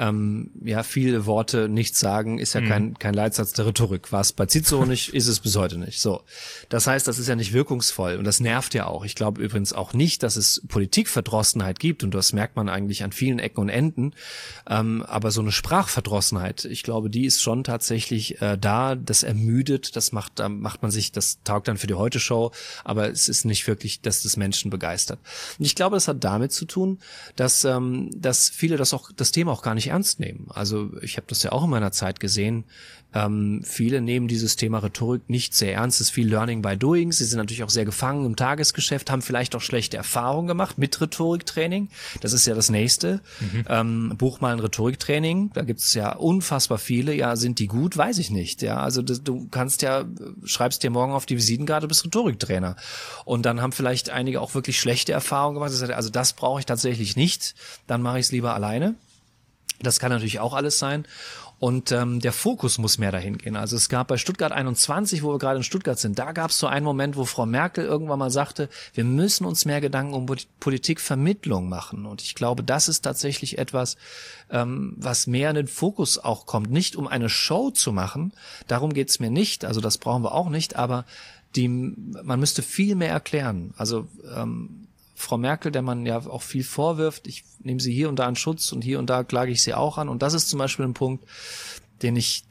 Viele Worte nicht sagen ist ja kein Leitsatz der Rhetorik. War es bei Cicero nicht, ist es bis heute nicht. So, das heißt, das ist ja nicht wirkungsvoll, und das nervt ja auch. Ich glaube übrigens auch nicht, dass es Politikverdrossenheit gibt, und das merkt man eigentlich an vielen Ecken und Enden. Aber so eine Sprachverdrossenheit, ich glaube, die ist schon tatsächlich da. Das ermüdet, da macht man sich das das taugt dann für die Heute-Show, aber es ist nicht wirklich, dass das Menschen begeistert. Und ich glaube, das hat damit zu tun, dass viele das Thema auch gar nicht ernst nehmen. Also ich habe das ja auch in meiner Zeit gesehen. Viele nehmen dieses Thema Rhetorik nicht sehr ernst. Es ist viel Learning by Doing. Sie sind natürlich auch sehr gefangen im Tagesgeschäft, haben vielleicht auch schlechte Erfahrungen gemacht mit Rhetoriktraining. Das ist ja das Nächste. Buch mal ein Rhetoriktraining. Da gibt es ja unfassbar viele. Ja, sind die gut? Weiß ich nicht. Ja, also du kannst ja, schreibst dir morgen auf die Visitenkarte, bist Rhetoriktrainer. Und dann haben vielleicht einige auch wirklich schlechte Erfahrungen gemacht. Also das brauche ich tatsächlich nicht. Dann mache ich es lieber alleine. Das kann natürlich auch alles sein. Und der Fokus muss mehr dahin gehen. Also es gab bei Stuttgart 21, wo wir gerade in Stuttgart sind, da gab es so einen Moment, wo Frau Merkel irgendwann mal sagte, wir müssen uns mehr Gedanken um Politikvermittlung machen. Und ich glaube, das ist tatsächlich etwas, was mehr in den Fokus auch kommt. Nicht um eine Show zu machen, darum geht's mir nicht. Also das brauchen wir auch nicht, aber man müsste viel mehr erklären. Also Frau Merkel, der man ja auch viel vorwirft, ich nehme sie hier und da in Schutz und hier und da klage ich sie auch an. Und das ist zum Beispiel ein Punkt, den ich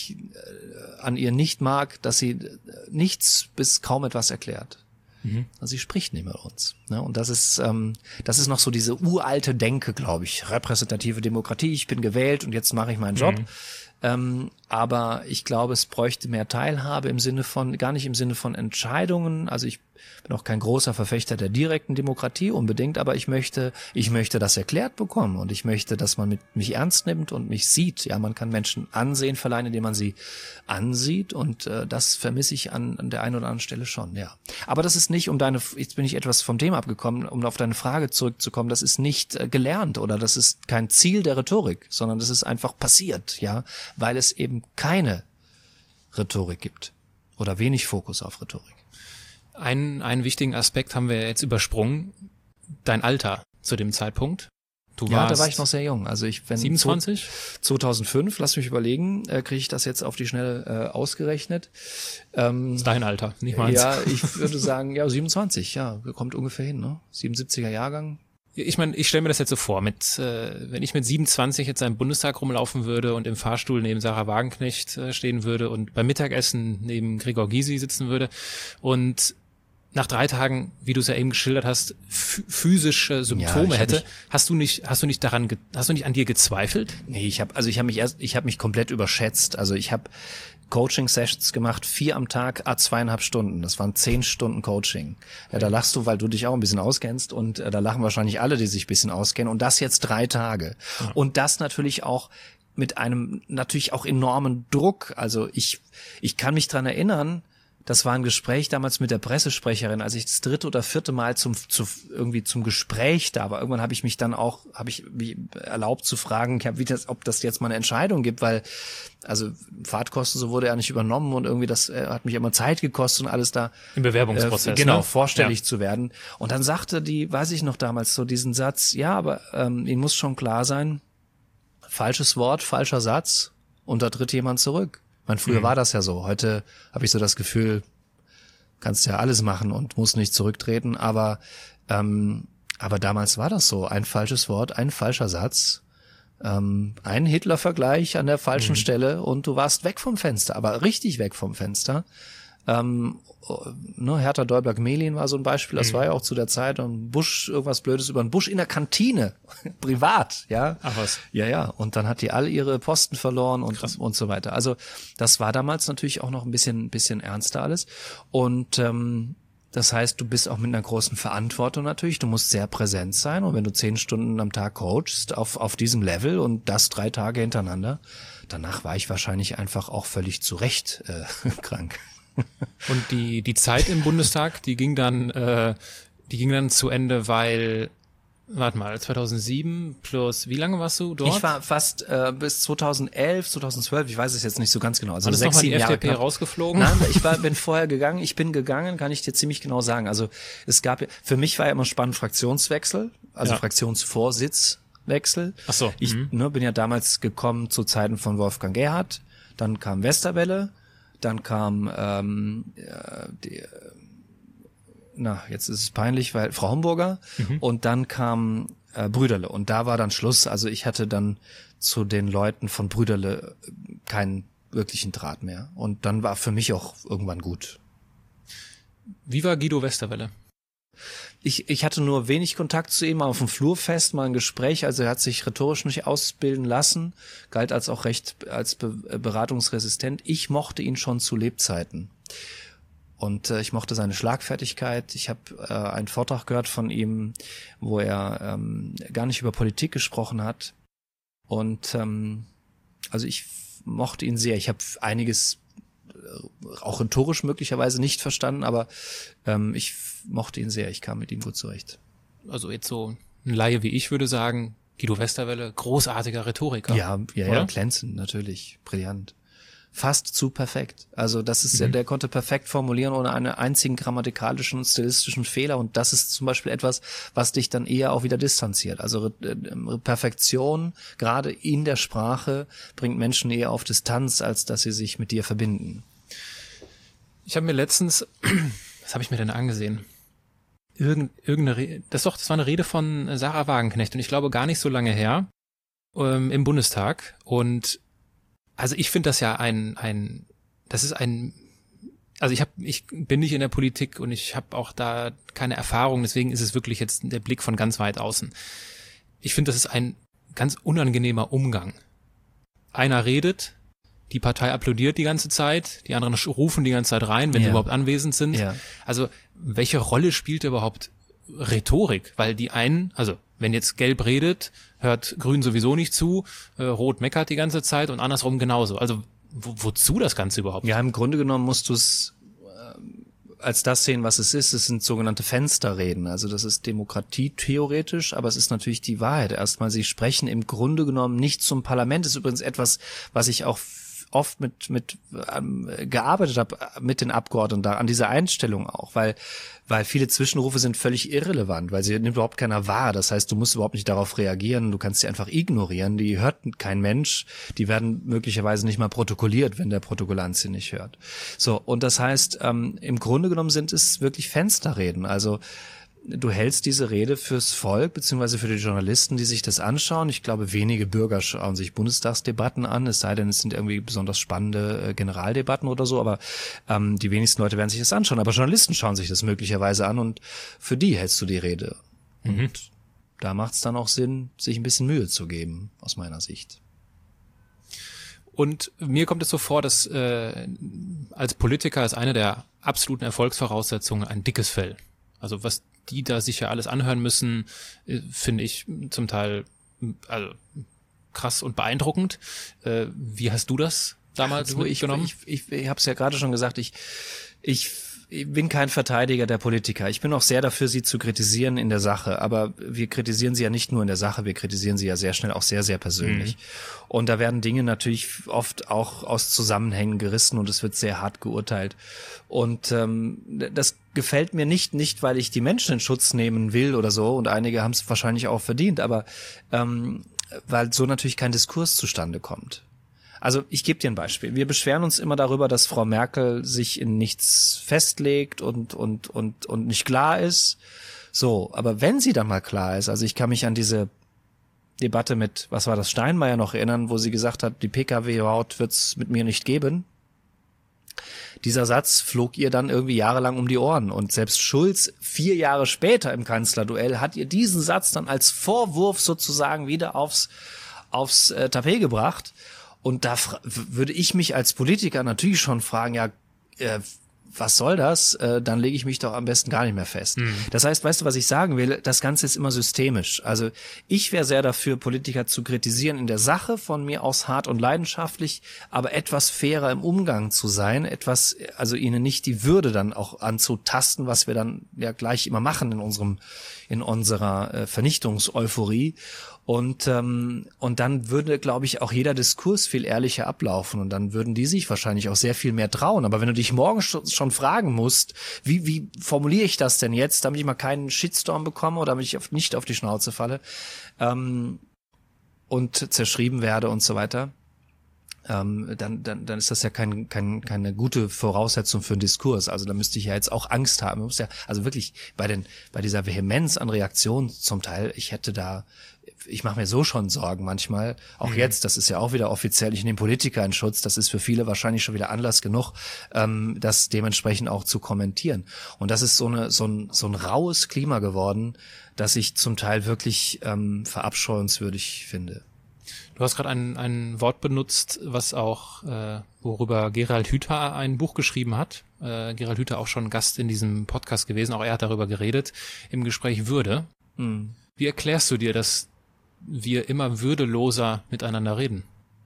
an ihr nicht mag, dass sie nichts bis kaum etwas erklärt. Also sie spricht nicht mit uns. Ne? Und das ist noch so diese uralte Denke, glaube ich. Repräsentative Demokratie, ich bin gewählt und jetzt mache ich meinen Job. Aber ich glaube, es bräuchte mehr Teilhabe gar nicht im Sinne von Entscheidungen. Also ich bin auch kein großer Verfechter der direkten Demokratie unbedingt, aber ich möchte das erklärt bekommen und ich möchte, dass man mich ernst nimmt und mich sieht. Ja, man kann Menschen Ansehen verleihen, indem man sie ansieht und das vermisse ich an der einen oder anderen Stelle schon, ja. Aber das ist nicht, jetzt bin ich etwas vom Thema abgekommen, um auf deine Frage zurückzukommen, das ist nicht gelernt oder das ist kein Ziel der Rhetorik, sondern das ist einfach passiert, ja, weil es eben keine Rhetorik gibt oder wenig Fokus auf Rhetorik. Einen wichtigen Aspekt haben wir jetzt übersprungen. Dein Alter zu dem Zeitpunkt. Da war ich noch sehr jung. Also 27? 2005, lass mich überlegen, kriege ich das jetzt auf die Schnelle ausgerechnet. Das ist dein Alter, nicht meins. Ja, ich würde sagen, 27, ja, kommt ungefähr hin, ne? 77er Jahrgang. Ich meine, ich stelle mir das jetzt so vor, wenn ich mit 27 jetzt im Bundestag rumlaufen würde und im Fahrstuhl neben Sarah Wagenknecht stehen würde und beim Mittagessen neben Gregor Gysi sitzen würde und nach 3 Tagen, wie du es ja eben geschildert hast, physische Symptome hätte, hast du nicht an dir gezweifelt? Nee, ich habe mich komplett überschätzt. Also ich habe Coaching-Sessions gemacht, 4 am Tag, 2,5 Stunden. Das waren 10 Stunden Coaching. Ja, da lachst du, weil du dich auch ein bisschen auskennst und da lachen wahrscheinlich alle, die sich ein bisschen auskennen. Und das jetzt 3 Tage. Ja. Und das natürlich auch mit einem natürlich auch enormen Druck. Also ich kann mich dran erinnern, das war ein Gespräch damals mit der Pressesprecherin, als ich das 3. oder 4. Mal zum Gespräch da war. Irgendwann habe ich mich erlaubt zu fragen, ob das jetzt mal eine Entscheidung gibt, weil also Fahrtkosten, so wurde ja nicht übernommen und irgendwie das hat mich immer Zeit gekostet und alles da. Im Bewerbungsprozess. Genau, vorstellig zu werden. Und dann sagte die, weiß ich noch damals, so diesen Satz, ja, aber Ihnen muss schon klar sein, falsches Wort, falscher Satz und da tritt jemand zurück. Früher war das ja so. Heute habe ich so das Gefühl, kannst ja alles machen und musst nicht zurücktreten. Aber damals war das so. Ein falsches Wort, ein falscher Satz, ein Hitler-Vergleich an der falschen Stelle und du warst weg vom Fenster, aber richtig weg vom Fenster. Hertha Deuberg-Melin war so ein Beispiel, das war ja auch zu der Zeit, und Busch, irgendwas Blödes über einen Busch in der Kantine, privat, ja. Ach was. Ja, und dann hat die alle ihre Posten verloren und so weiter. Also das war damals natürlich auch noch ein bisschen ernster alles und das heißt, du bist auch mit einer großen Verantwortung natürlich, du musst sehr präsent sein und wenn du 10 Stunden am Tag coachst auf diesem Level und das 3 Tage hintereinander, danach war ich wahrscheinlich einfach auch völlig zu Recht krank. Und die Zeit im Bundestag, die ging dann zu Ende, weil, 2007 plus, wie lange warst du dort? Ich war fast bis 2011, 2012, ich weiß es jetzt nicht so ganz genau. Also 6, 7 Jahre FDP rausgeflogen? Nein, bin vorher gegangen. Ich bin gegangen, kann ich dir ziemlich genau sagen. Also für mich war ja immer spannend Fraktionswechsel, also Fraktionsvorsitzwechsel. Ach so. Ich bin ja damals gekommen zu Zeiten von Wolfgang Gerhardt, dann kam Westerwelle, dann kam jetzt ist es peinlich, weil Frau Homburger und dann kam Brüderle und da war dann Schluss. Also ich hatte dann zu den Leuten von Brüderle keinen wirklichen Draht mehr und dann war für mich auch irgendwann gut. Wie war Guido Westerwelle? Ich hatte nur wenig Kontakt zu ihm, auf dem Flurfest mal ein Gespräch, also er hat sich rhetorisch nicht ausbilden lassen, galt als auch recht als beratungsresistent. Ich mochte ihn schon zu Lebzeiten. Und ich mochte seine Schlagfertigkeit. Ich habe einen Vortrag gehört von ihm, wo er gar nicht über Politik gesprochen hat. Und also ich mochte ihn sehr. Ich habe einiges auch rhetorisch möglicherweise nicht verstanden, aber ich mochte ihn sehr. Ich kam mit ihm gut zurecht. Also jetzt so ein Laie wie ich würde sagen, Guido Westerwelle, großartiger Rhetoriker. Ja, glänzend, natürlich, brillant. Fast zu perfekt. Also das ist der konnte perfekt formulieren ohne einen einzigen grammatikalischen und stilistischen Fehler, und das ist zum Beispiel etwas, was dich dann eher auch wieder distanziert. Also Perfektion, gerade in der Sprache, bringt Menschen eher auf Distanz, als dass sie sich mit dir verbinden. Ich habe mir letztens, was habe ich mir denn angesehen? Das war eine Rede von Sarah Wagenknecht, und ich glaube gar nicht so lange her, im Bundestag. Und also ich finde das ja ich bin nicht in der Politik und ich habe auch da keine Erfahrung, deswegen ist es wirklich jetzt der Blick von ganz weit außen. Ich finde, das ist ein ganz unangenehmer Umgang. Einer redet, die Partei applaudiert die ganze Zeit, die anderen rufen die ganze Zeit rein, wenn sie überhaupt anwesend sind. Ja. Also welche Rolle spielt überhaupt Rhetorik? Weil die einen, also wenn jetzt Gelb redet, hört Grün sowieso nicht zu, Rot meckert die ganze Zeit und andersrum genauso. Also wozu das Ganze überhaupt? Ja, im Grunde genommen musst du es als das sehen, was es ist. Es sind sogenannte Fensterreden. Also das ist Demokratie theoretisch, aber es ist natürlich die Wahrheit. Erstmal, sie sprechen im Grunde genommen nicht zum Parlament. Das ist übrigens etwas, was ich auch oft mit gearbeitet habe mit den Abgeordneten da an dieser Einstellung auch, weil viele Zwischenrufe sind völlig irrelevant, weil sie nimmt überhaupt keiner wahr. Das heißt, du musst überhaupt nicht darauf reagieren, du kannst sie einfach ignorieren, die hört kein Mensch, die werden möglicherweise nicht mal protokolliert, wenn der Protokollant sie nicht hört. So, und das heißt, im Grunde genommen sind es wirklich Fensterreden, also du hältst diese Rede fürs Volk, beziehungsweise für die Journalisten, die sich das anschauen. Ich glaube, wenige Bürger schauen sich Bundestagsdebatten an, es sei denn, es sind irgendwie besonders spannende Generaldebatten oder so, aber die wenigsten Leute werden sich das anschauen. Aber Journalisten schauen sich das möglicherweise an, und für die hältst du die Rede. Und da macht es dann auch Sinn, sich ein bisschen Mühe zu geben, aus meiner Sicht. Und mir kommt es so vor, dass als Politiker ist eine der absoluten Erfolgsvoraussetzungen ein dickes Fell. Also was die da sicher alles anhören müssen, finde ich zum Teil krass und beeindruckend. Wie hast du das damals mitgenommen? Ich habe es ja gerade schon gesagt, ich bin kein Verteidiger der Politiker. Ich bin auch sehr dafür, sie zu kritisieren in der Sache. Aber wir kritisieren sie ja nicht nur in der Sache, wir kritisieren sie ja sehr schnell auch sehr, sehr persönlich. Und da werden Dinge natürlich oft auch aus Zusammenhängen gerissen und es wird sehr hart geurteilt. Und das gefällt mir nicht, weil ich die Menschen in Schutz nehmen will oder so. Und einige haben es wahrscheinlich auch verdient. Aber weil so natürlich kein Diskurs zustande kommt. Also ich gebe dir ein Beispiel. Wir beschweren uns immer darüber, dass Frau Merkel sich in nichts festlegt und nicht klar ist. So, aber wenn sie dann mal klar ist, also ich kann mich an diese Debatte mit, was war das, Steinmeier noch erinnern, wo sie gesagt hat, die Pkw-Maut wird's mit mir nicht geben. Dieser Satz flog ihr dann irgendwie jahrelang um die Ohren. Und selbst Schulz 4 Jahre später im Kanzlerduell hat ihr diesen Satz dann als Vorwurf sozusagen wieder aufs Tapet gebracht. Und da würde ich mich als Politiker natürlich schon fragen, ja, was soll das? Dann lege ich mich doch am besten gar nicht mehr fest. Das heißt, weißt du, was ich sagen will? Das Ganze ist immer systemisch. Also ich wäre sehr dafür, Politiker zu kritisieren in der Sache, von mir aus hart und leidenschaftlich, aber etwas fairer im Umgang zu sein, also ihnen nicht die Würde dann auch anzutasten, was wir dann ja gleich immer machen in unserer Vernichtungseuphorie. Und dann würde, glaube ich, auch jeder Diskurs viel ehrlicher ablaufen und dann würden die sich wahrscheinlich auch sehr viel mehr trauen. Aber wenn du dich morgen schon fragen musst, wie formuliere ich das denn jetzt, damit ich mal keinen Shitstorm bekomme oder damit ich nicht auf die Schnauze falle und zerschrieben werde und so weiter, dann ist das ja keine gute Voraussetzung für einen Diskurs. Also da müsste ich ja jetzt auch Angst haben. Man muss ja, also wirklich bei dieser Vehemenz an Reaktionen zum Teil, ich hätte da ich mache mir so schon Sorgen manchmal, auch jetzt, das ist ja auch wieder offiziell, ich nehme Politiker in Schutz, das ist für viele wahrscheinlich schon wieder Anlass genug, das dementsprechend auch zu kommentieren. Und das ist so ein raues Klima geworden, das ich zum Teil wirklich verabscheuenswürdig finde. Du hast gerade ein Wort benutzt, was auch, worüber Gerald Hüther ein Buch geschrieben hat. Gerald Hüther auch schon Gast in diesem Podcast gewesen, auch er hat darüber geredet, im Gespräch Würde. Wie erklärst du dir, dass wir immer würdeloser miteinander reden?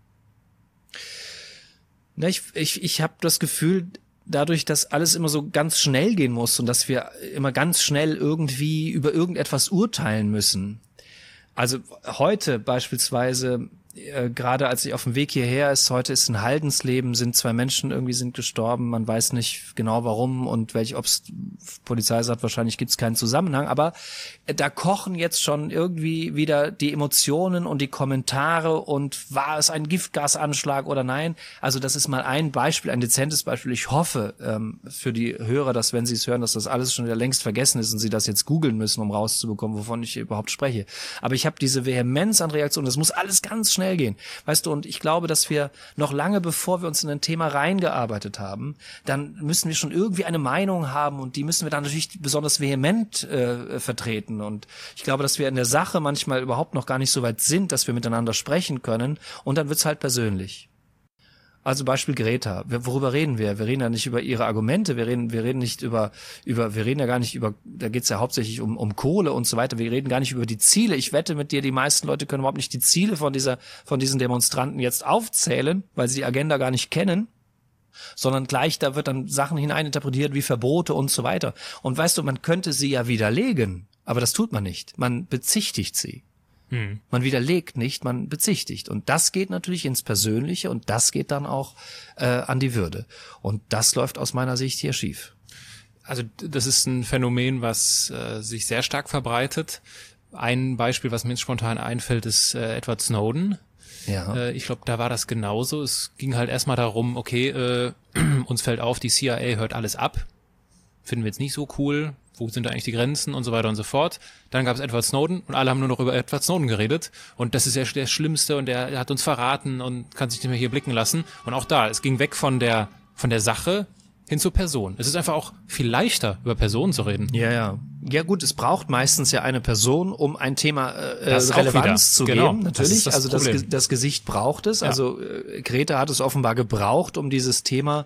Na, ich habe das Gefühl, dadurch, dass alles immer so ganz schnell gehen muss und dass wir immer ganz schnell irgendwie über irgendetwas urteilen müssen. Also heute beispielsweise, gerade als ich auf dem Weg hierher ist, heute ist ein Haldensleben, sind 2 Menschen sind gestorben, man weiß nicht genau warum und ob's Polizei sagt, wahrscheinlich gibt's keinen Zusammenhang, aber da kochen jetzt schon irgendwie wieder die Emotionen und die Kommentare und war es ein Giftgasanschlag oder nein? Also das ist mal ein Beispiel, ein dezentes Beispiel. Ich hoffe für die Hörer, dass wenn sie es hören, dass das alles schon wieder längst vergessen ist und sie das jetzt googeln müssen, um rauszubekommen, wovon ich überhaupt spreche. Aber ich habe diese Vehemenz an Reaktionen, das muss alles ganz schnell gehen. Weißt du, und ich glaube, dass wir noch lange bevor wir uns in ein Thema reingearbeitet haben, dann müssen wir schon irgendwie eine Meinung haben und die müssen wir dann natürlich besonders vehement vertreten. Und ich glaube, dass wir in der Sache manchmal überhaupt noch gar nicht so weit sind, dass wir miteinander sprechen können und dann wird's halt persönlich. Also Beispiel Greta. Worüber reden wir? Wir reden ja nicht über ihre Argumente, wir reden nicht wir reden ja gar nicht über, da geht's ja hauptsächlich um Kohle und so weiter, wir reden gar nicht über die Ziele. Ich wette mit dir, die meisten Leute können überhaupt nicht die Ziele von diesen Demonstranten jetzt aufzählen, weil sie die Agenda gar nicht kennen, sondern gleich da wird dann Sachen hineininterpretiert wie Verbote und so weiter. Und weißt du, man könnte sie ja widerlegen, aber das tut man nicht. Man bezichtigt sie. Man widerlegt nicht, man bezichtigt. Und das geht natürlich ins Persönliche und das geht dann auch an die Würde. Und das läuft aus meiner Sicht hier schief. Also das ist ein Phänomen, was sich sehr stark verbreitet. Ein Beispiel, was mir jetzt spontan einfällt, ist Edward Snowden. Ja. Ich glaube, da war das genauso. Es ging halt erstmal darum, okay, uns fällt auf, die CIA hört alles ab. Finden wir jetzt nicht so cool. Wo sind da eigentlich die Grenzen und so weiter und so fort. Dann gab es Edward Snowden und alle haben nur noch über Edward Snowden geredet und das ist ja der Schlimmste und der hat uns verraten und kann sich nicht mehr hier blicken lassen. Und auch da, es ging weg von der Sache hin zur Person. Es ist einfach auch viel leichter, über Personen zu reden. Ja. Ja gut, es braucht meistens ja eine Person, um ein Thema Relevanz zu geben. Natürlich, das Gesicht braucht es. Ja. Also Greta hat es offenbar gebraucht, um dieses Thema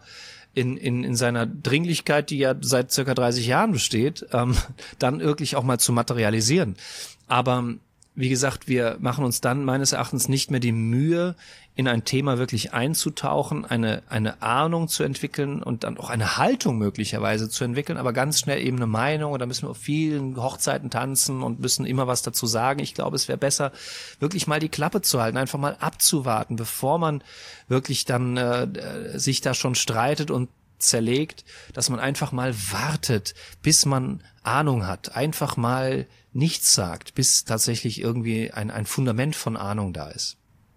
in seiner Dringlichkeit, die ja seit circa 30 Jahren besteht, dann wirklich auch mal zu materialisieren. Aber wie gesagt, wir machen uns dann meines Erachtens nicht mehr die Mühe, in ein Thema wirklich einzutauchen, eine Ahnung zu entwickeln und dann auch eine Haltung möglicherweise zu entwickeln, aber ganz schnell eben eine Meinung und da müssen wir auf vielen Hochzeiten tanzen und müssen immer was dazu sagen. Ich glaube, es wäre besser, wirklich mal die Klappe zu halten, einfach mal abzuwarten, bevor man wirklich dann sich da schon streitet und zerlegt, dass man einfach mal wartet, bis man Ahnung hat, einfach mal nichts sagt, bis tatsächlich irgendwie ein Fundament von Ahnung da ist.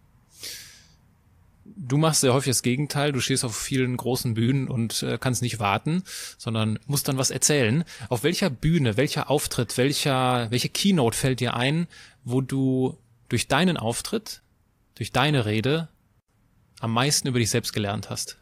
Du machst sehr häufig das Gegenteil. Du stehst auf vielen großen Bühnen und kannst nicht warten, sondern musst dann was erzählen. Auf welcher Bühne, welcher Auftritt, welche Keynote fällt dir ein, wo du durch deinen Auftritt, durch deine Rede am meisten über dich selbst gelernt hast?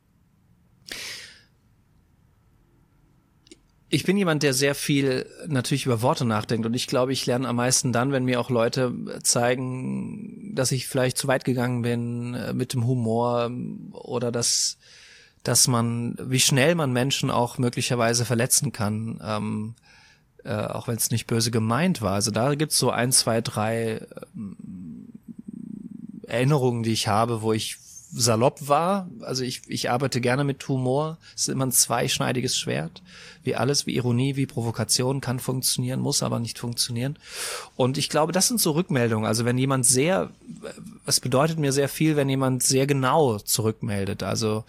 Ich bin jemand, der sehr viel natürlich über Worte nachdenkt und ich glaube, ich lerne am meisten dann, wenn mir auch Leute zeigen, dass ich vielleicht zu weit gegangen bin mit dem Humor oder dass man, wie schnell man Menschen auch möglicherweise verletzen kann, auch wenn es nicht böse gemeint war. Also da gibt's so 1, 2, 3 Erinnerungen, die ich habe, wo ich salopp war. Also ich arbeite gerne mit Humor. Es ist immer ein zweischneidiges Schwert. Wie alles, wie Ironie, wie Provokation kann funktionieren, muss aber nicht funktionieren. Und ich glaube, das sind so Rückmeldungen. Also wenn jemand es bedeutet mir sehr viel, wenn jemand sehr genau zurückmeldet. Also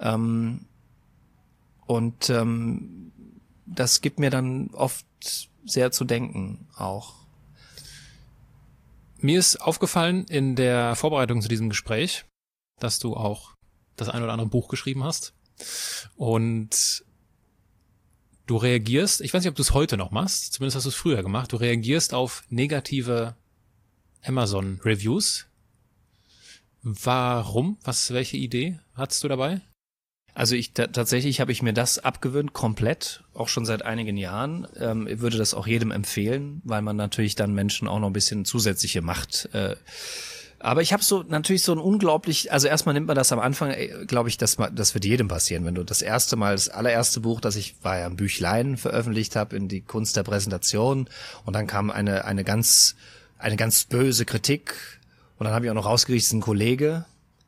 das gibt mir dann oft sehr zu denken auch. Mir ist aufgefallen in der Vorbereitung zu diesem Gespräch, dass du auch das ein oder andere Buch geschrieben hast und du reagierst, ich weiß nicht, ob du es heute noch machst, zumindest hast du es früher gemacht, du reagierst auf negative Amazon Reviews. Warum? Welche Idee hattest du dabei? Also tatsächlich habe ich mir das abgewöhnt, komplett, auch schon seit einigen Jahren. Ich würde das auch jedem empfehlen, weil man natürlich dann Menschen auch noch ein bisschen zusätzliche Macht. Aber ich habe natürlich so ein unglaublich, also erstmal nimmt man das am Anfang, glaube ich, das wird jedem passieren. Wenn du das allererste Buch, das ich war ja ein Büchlein veröffentlicht habe, in die Kunst der Präsentation, und dann kam eine ganz böse Kritik, und dann habe ich auch noch rausgekriegt, es ist ein Kollege,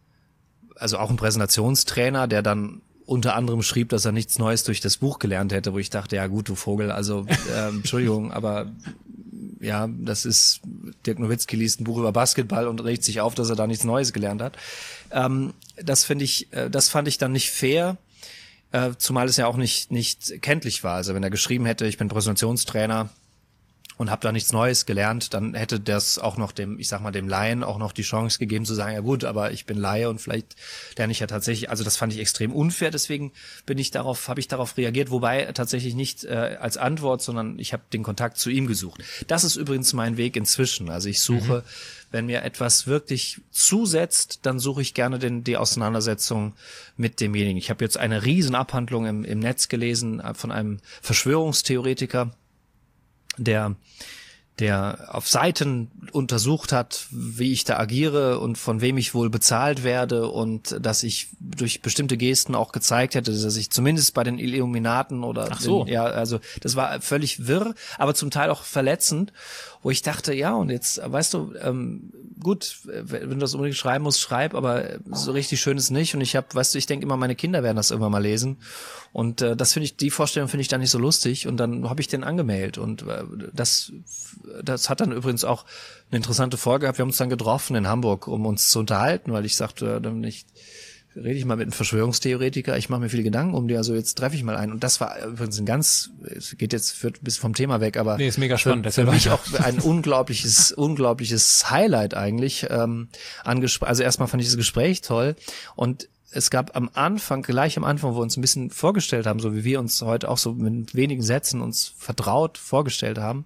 also auch ein Präsentationstrainer, der dann unter anderem schrieb, dass er nichts Neues durch das Buch gelernt hätte, wo ich dachte, ja gut, du Vogel, also Entschuldigung, aber ja, das ist, Dirk Nowitzki liest ein Buch über Basketball und regt sich auf, dass er da nichts Neues gelernt hat. Das fand ich dann nicht fair, zumal es ja auch nicht kenntlich war. Also wenn er geschrieben hätte, ich bin Präsentationstrainer und habe da nichts Neues gelernt, dann hätte das auch noch dem Laien auch noch die Chance gegeben zu sagen, ja gut, aber ich bin Laie und vielleicht lerne ich ja tatsächlich, also das fand ich extrem unfair, deswegen habe ich darauf reagiert, wobei tatsächlich nicht als Antwort, sondern ich habe den Kontakt zu ihm gesucht. Das ist übrigens mein Weg inzwischen, also ich suche, wenn mir etwas wirklich zusetzt, dann suche ich gerne die Auseinandersetzung mit demjenigen. Ich habe jetzt eine riesen Abhandlung im Netz gelesen von einem Verschwörungstheoretiker, der auf Seiten untersucht hat, wie ich da agiere und von wem ich wohl bezahlt werde, und dass ich durch bestimmte Gesten auch gezeigt hätte, dass ich zumindest bei den Illuminaten also das war völlig wirr, aber zum Teil auch verletzend, wo ich dachte, ja, und jetzt, weißt du, gut, wenn du das unbedingt schreiben musst, schreib, aber so richtig schön ist nicht, und ich denke immer, meine Kinder werden das irgendwann mal lesen, und die Vorstellung finde ich dann nicht so lustig, und dann habe ich den angemeldet, und das hat dann übrigens auch eine interessante Folge gehabt. Wir haben uns dann getroffen in Hamburg, um uns zu unterhalten, weil ich sagte, rede ich mal mit einem Verschwörungstheoretiker, ich mache mir viele Gedanken um die, also jetzt treffe ich mal einen. Und das war übrigens es führt ein bisschen vom Thema weg, aber ist mega spannend. Für mich auch ein unglaubliches Highlight eigentlich. Also erstmal fand ich das Gespräch toll, und es gab gleich am Anfang, wo wir uns ein bisschen vorgestellt haben, so wie wir uns heute auch so mit wenigen Sätzen uns vertraut vorgestellt haben,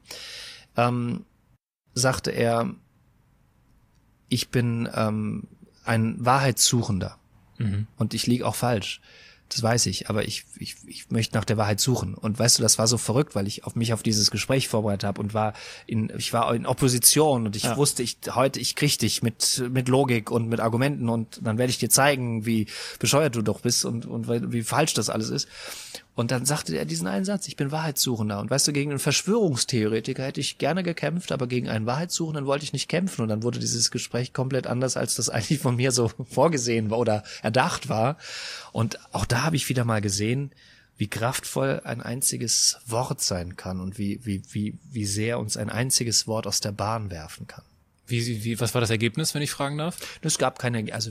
sagte er, ich bin ein Wahrheitssuchender. Und ich liege auch falsch. Das weiß ich, aber ich möchte nach der Wahrheit suchen. Und weißt du, das war so verrückt, weil ich mich auf dieses Gespräch vorbereitet habe und ich war in Opposition, und ich wusste, ich krieg dich mit Logik und mit Argumenten, und dann werde ich dir zeigen, wie bescheuert du doch bist und wie falsch das alles ist. Und dann sagte er diesen einen Satz, ich bin Wahrheitssuchender. Und weißt du, gegen einen Verschwörungstheoretiker hätte ich gerne gekämpft, aber gegen einen Wahrheitssuchenden wollte ich nicht kämpfen. Und dann wurde dieses Gespräch komplett anders, als das eigentlich von mir so vorgesehen war oder erdacht war. Und auch da habe ich wieder mal gesehen, wie kraftvoll ein einziges Wort sein kann und wie sehr uns ein einziges Wort aus der Bahn werfen kann. Was war das Ergebnis, wenn ich fragen darf? Es gab kein Ergebnis,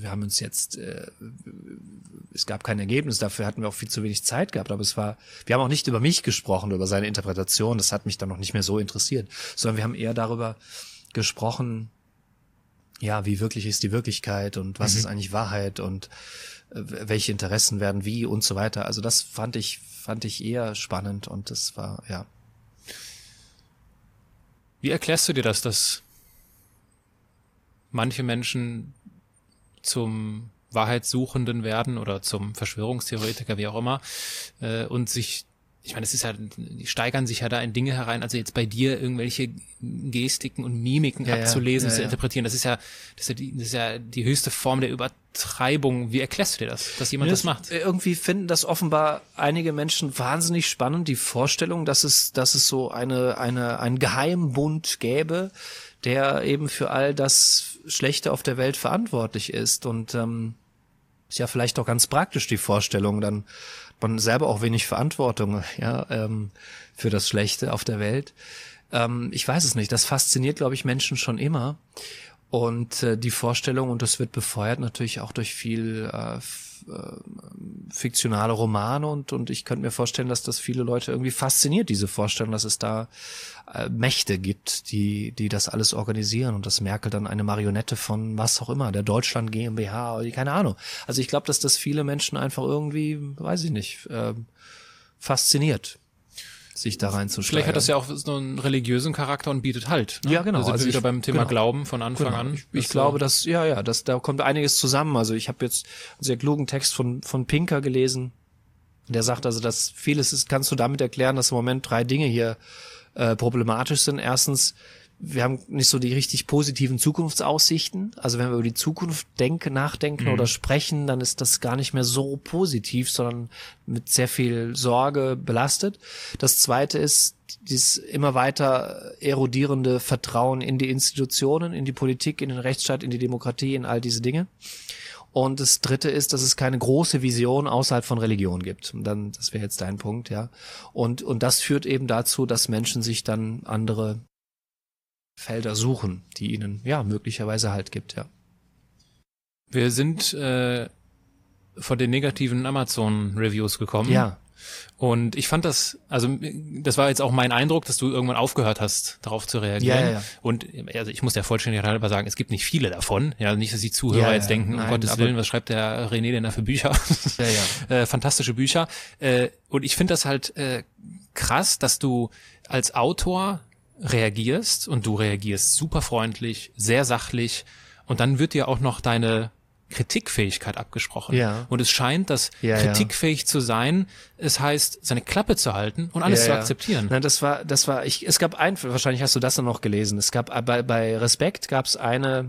dafür hatten wir auch viel zu wenig Zeit gehabt, aber wir haben auch nicht über mich gesprochen, über seine Interpretation, das hat mich dann noch nicht mehr so interessiert, sondern wir haben eher darüber gesprochen, ja, wie wirklich ist die Wirklichkeit und was ist eigentlich Wahrheit und welche Interessen werden wie und so weiter. Also das fand ich eher spannend, und das war, ja. Wie erklärst du dir das, dass manche Menschen zum Wahrheitssuchenden werden oder zum Verschwörungstheoretiker, wie auch immer, und ich meine, die steigern sich ja da in Dinge herein, also jetzt bei dir irgendwelche Gestiken und Mimiken abzulesen, zu interpretieren, das ist ja die höchste Form der Übertreibung. Wie erklärst du dir das, dass jemand das macht? Irgendwie finden das offenbar einige Menschen wahnsinnig spannend, die Vorstellung, dass es so einen Geheimbund gäbe, der eben für all das Schlechte auf der Welt verantwortlich ist, und ist ja vielleicht auch ganz praktisch die Vorstellung, dann man selber auch wenig Verantwortung für das Schlechte auf der Welt. Ich weiß es nicht, das fasziniert, glaube ich, Menschen schon immer, und die Vorstellung, und das wird befeuert natürlich auch durch viel fiktionale Romane, und ich könnte mir vorstellen, dass das viele Leute irgendwie fasziniert, diese Vorstellung, dass es da Mächte gibt, die das alles organisieren, und dass Merkel dann eine Marionette von was auch immer, der Deutschland GmbH oder keine Ahnung. Also ich glaube, dass das viele Menschen einfach irgendwie, weiß ich nicht, fasziniert. sich da reinzusteigern. Vielleicht hat das ja auch so einen religiösen Charakter und bietet Halt. Ne? Ja, genau. Da sind wir wieder beim Thema genau. Glauben von Anfang an. Ich glaube, dass, da kommt einiges zusammen. Also ich habe jetzt einen sehr klugen Text von Pinker gelesen. Der sagt also, dass vieles kannst du damit erklären, dass im Moment 3 Dinge hier problematisch sind. Erstens, wir haben nicht so die richtig positiven Zukunftsaussichten. Also wenn wir über die Zukunft nachdenken oder sprechen, dann ist das gar nicht mehr so positiv, sondern mit sehr viel Sorge belastet. Das Zweite ist dieses immer weiter erodierende Vertrauen in die Institutionen, in die Politik, in den Rechtsstaat, in die Demokratie, in all diese Dinge. Und das Dritte ist, dass es keine große Vision außerhalb von Religion gibt. Und dann, das wäre jetzt dein Punkt, ja. Und das führt eben dazu, dass Menschen sich dann andere Felder suchen, die ihnen möglicherweise Halt gibt, ja. Wir sind von den negativen Amazon-Reviews gekommen. Ja. Und ich fand das war jetzt auch mein Eindruck, dass du irgendwann aufgehört hast, darauf zu reagieren. Ja. Und also ich muss der Vollständigkeit halber sagen, es gibt nicht viele davon. Ja, nicht, dass die Zuhörer jetzt denken, um Gottes Willen, was schreibt der René denn da für Bücher? Fantastische Bücher. Und ich finde das halt krass, dass du als Autor reagierst und du reagierst super freundlich, sehr sachlich und dann wird dir auch noch deine Kritikfähigkeit abgesprochen. Ja. Und es scheint, dass kritikfähig zu sein, es heißt, seine Klappe zu halten und alles zu akzeptieren. Nein, es gab wahrscheinlich hast du das dann noch gelesen, es gab bei Respekt gab es eine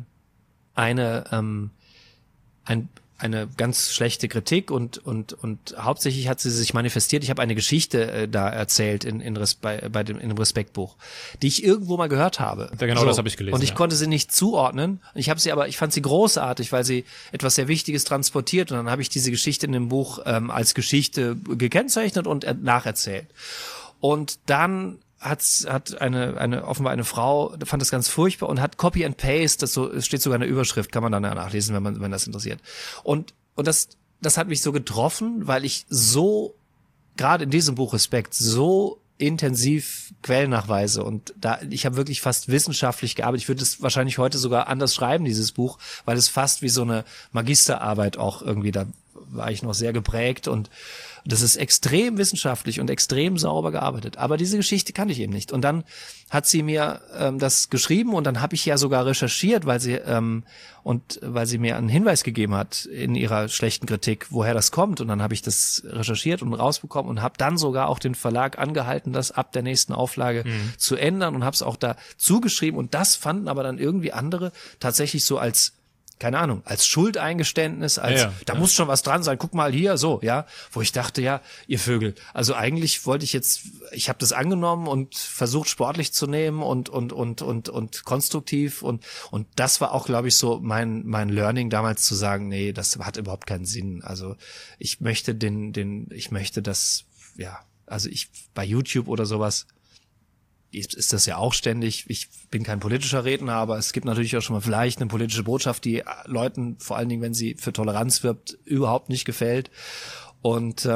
ganz schlechte Kritik und hauptsächlich hat sie sich manifestiert. Ich habe eine Geschichte da erzählt in dem Respektbuch, die ich irgendwo mal gehört habe. Ja, genau, das habe ich gelesen. Und ich konnte sie nicht zuordnen. Ich fand sie großartig, weil sie etwas sehr Wichtiges transportiert. Und dann habe ich diese Geschichte in dem Buch als Geschichte gekennzeichnet und nacherzählt. Und dann hat offenbar eine Frau, fand das ganz furchtbar und hat Copy and Paste, es steht sogar in der Überschrift, kann man dann nachlesen, wenn das interessiert. Und das hat mich so getroffen, weil ich so, gerade in diesem Buch Respekt, so intensiv Quellennachweise und ich habe wirklich fast wissenschaftlich gearbeitet. Ich würde es wahrscheinlich heute sogar anders schreiben, dieses Buch, weil es fast wie so eine Magisterarbeit auch irgendwie, da war ich noch sehr geprägt und das ist extrem wissenschaftlich und extrem sauber gearbeitet. Aber diese Geschichte kannte ich eben nicht. Und dann hat sie mir das geschrieben und dann habe ich ja sogar recherchiert, weil sie mir einen Hinweis gegeben hat in ihrer schlechten Kritik, woher das kommt. Und dann habe ich das recherchiert und rausbekommen und habe dann sogar auch den Verlag angehalten, das ab der nächsten Auflage zu ändern und habe es auch da zugeschrieben. Und das fanden aber dann irgendwie andere tatsächlich so als, keine Ahnung, als Schuldeingeständnis, da muss schon was dran sein, guck mal hier, so, ja, wo ich dachte, ja, ihr Vögel, also eigentlich ich habe das angenommen und versucht sportlich zu nehmen und konstruktiv und das war auch, glaube ich, so mein Learning damals zu sagen, nee, das hat überhaupt keinen Sinn, also ich möchte bei YouTube oder sowas, ist das ja auch ständig. Ich bin kein politischer Redner, aber es gibt natürlich auch schon mal vielleicht eine politische Botschaft, die Leuten, vor allen Dingen, wenn sie für Toleranz wirbt, überhaupt nicht gefällt. Und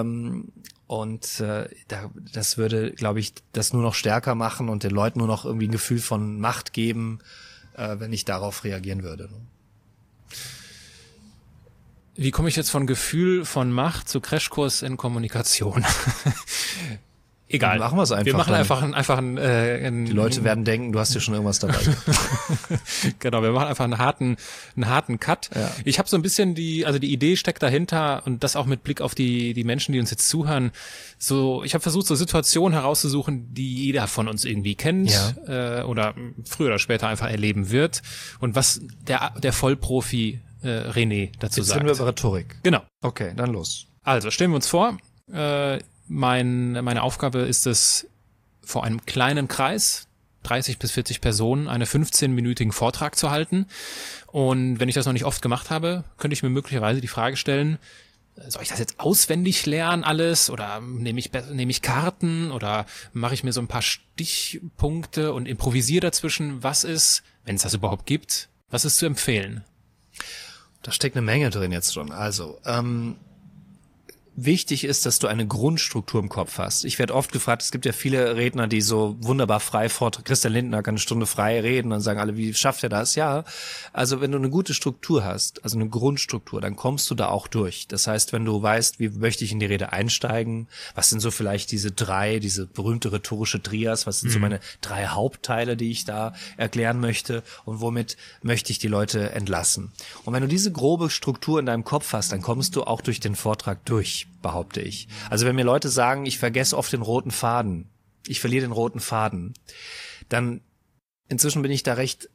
das würde, glaube ich, das nur noch stärker machen und den Leuten nur noch irgendwie ein Gefühl von Macht geben, wenn ich darauf reagieren würde. Wie komme ich jetzt von Gefühl von Macht zu Crashkurs in Kommunikation? Egal. Machen wir es einfach. Wir machen einfach einen die Leute werden denken, du hast hier schon irgendwas dabei. Genau, wir machen einfach einen harten Cut. Ja. Ich habe so ein bisschen die Idee steckt dahinter und das auch mit Blick auf die Menschen, die uns jetzt zuhören. So, ich habe versucht, so Situationen herauszusuchen, die jeder von uns irgendwie kennt oder früher oder später einfach erleben wird und was der Vollprofi René dazu sagt. Jetzt sind wir über Rhetorik. Genau. Okay, dann los. Also, stellen wir uns vor, meine Aufgabe ist es, vor einem kleinen Kreis, 30 bis 40 Personen, einen 15-minütigen Vortrag zu halten. Und wenn ich das noch nicht oft gemacht habe, könnte ich mir möglicherweise die Frage stellen, soll ich das jetzt auswendig lernen alles oder nehme ich Karten oder mache ich mir so ein paar Stichpunkte und improvisiere dazwischen? Was ist, wenn es das überhaupt gibt, was ist zu empfehlen? Da steckt eine Menge drin jetzt schon. Also, wichtig ist, dass du eine Grundstruktur im Kopf hast. Ich werde oft gefragt, es gibt ja viele Redner, die so wunderbar frei vortragen. Christian Lindner kann eine Stunde frei reden, dann sagen alle, wie schafft er das? Ja, also wenn du eine gute Struktur hast, also eine Grundstruktur, dann kommst du da auch durch. Das heißt, wenn du weißt, wie möchte ich in die Rede einsteigen, was sind so vielleicht diese berühmte rhetorische Trias, was sind so meine 3 Hauptteile, die ich da erklären möchte und womit möchte ich die Leute entlassen. Und wenn du diese grobe Struktur in deinem Kopf hast, dann kommst du auch durch den Vortrag durch, behaupte ich. Also wenn mir Leute sagen, ich vergesse oft den roten Faden, ich verliere den roten Faden, dann inzwischen bin ich da recht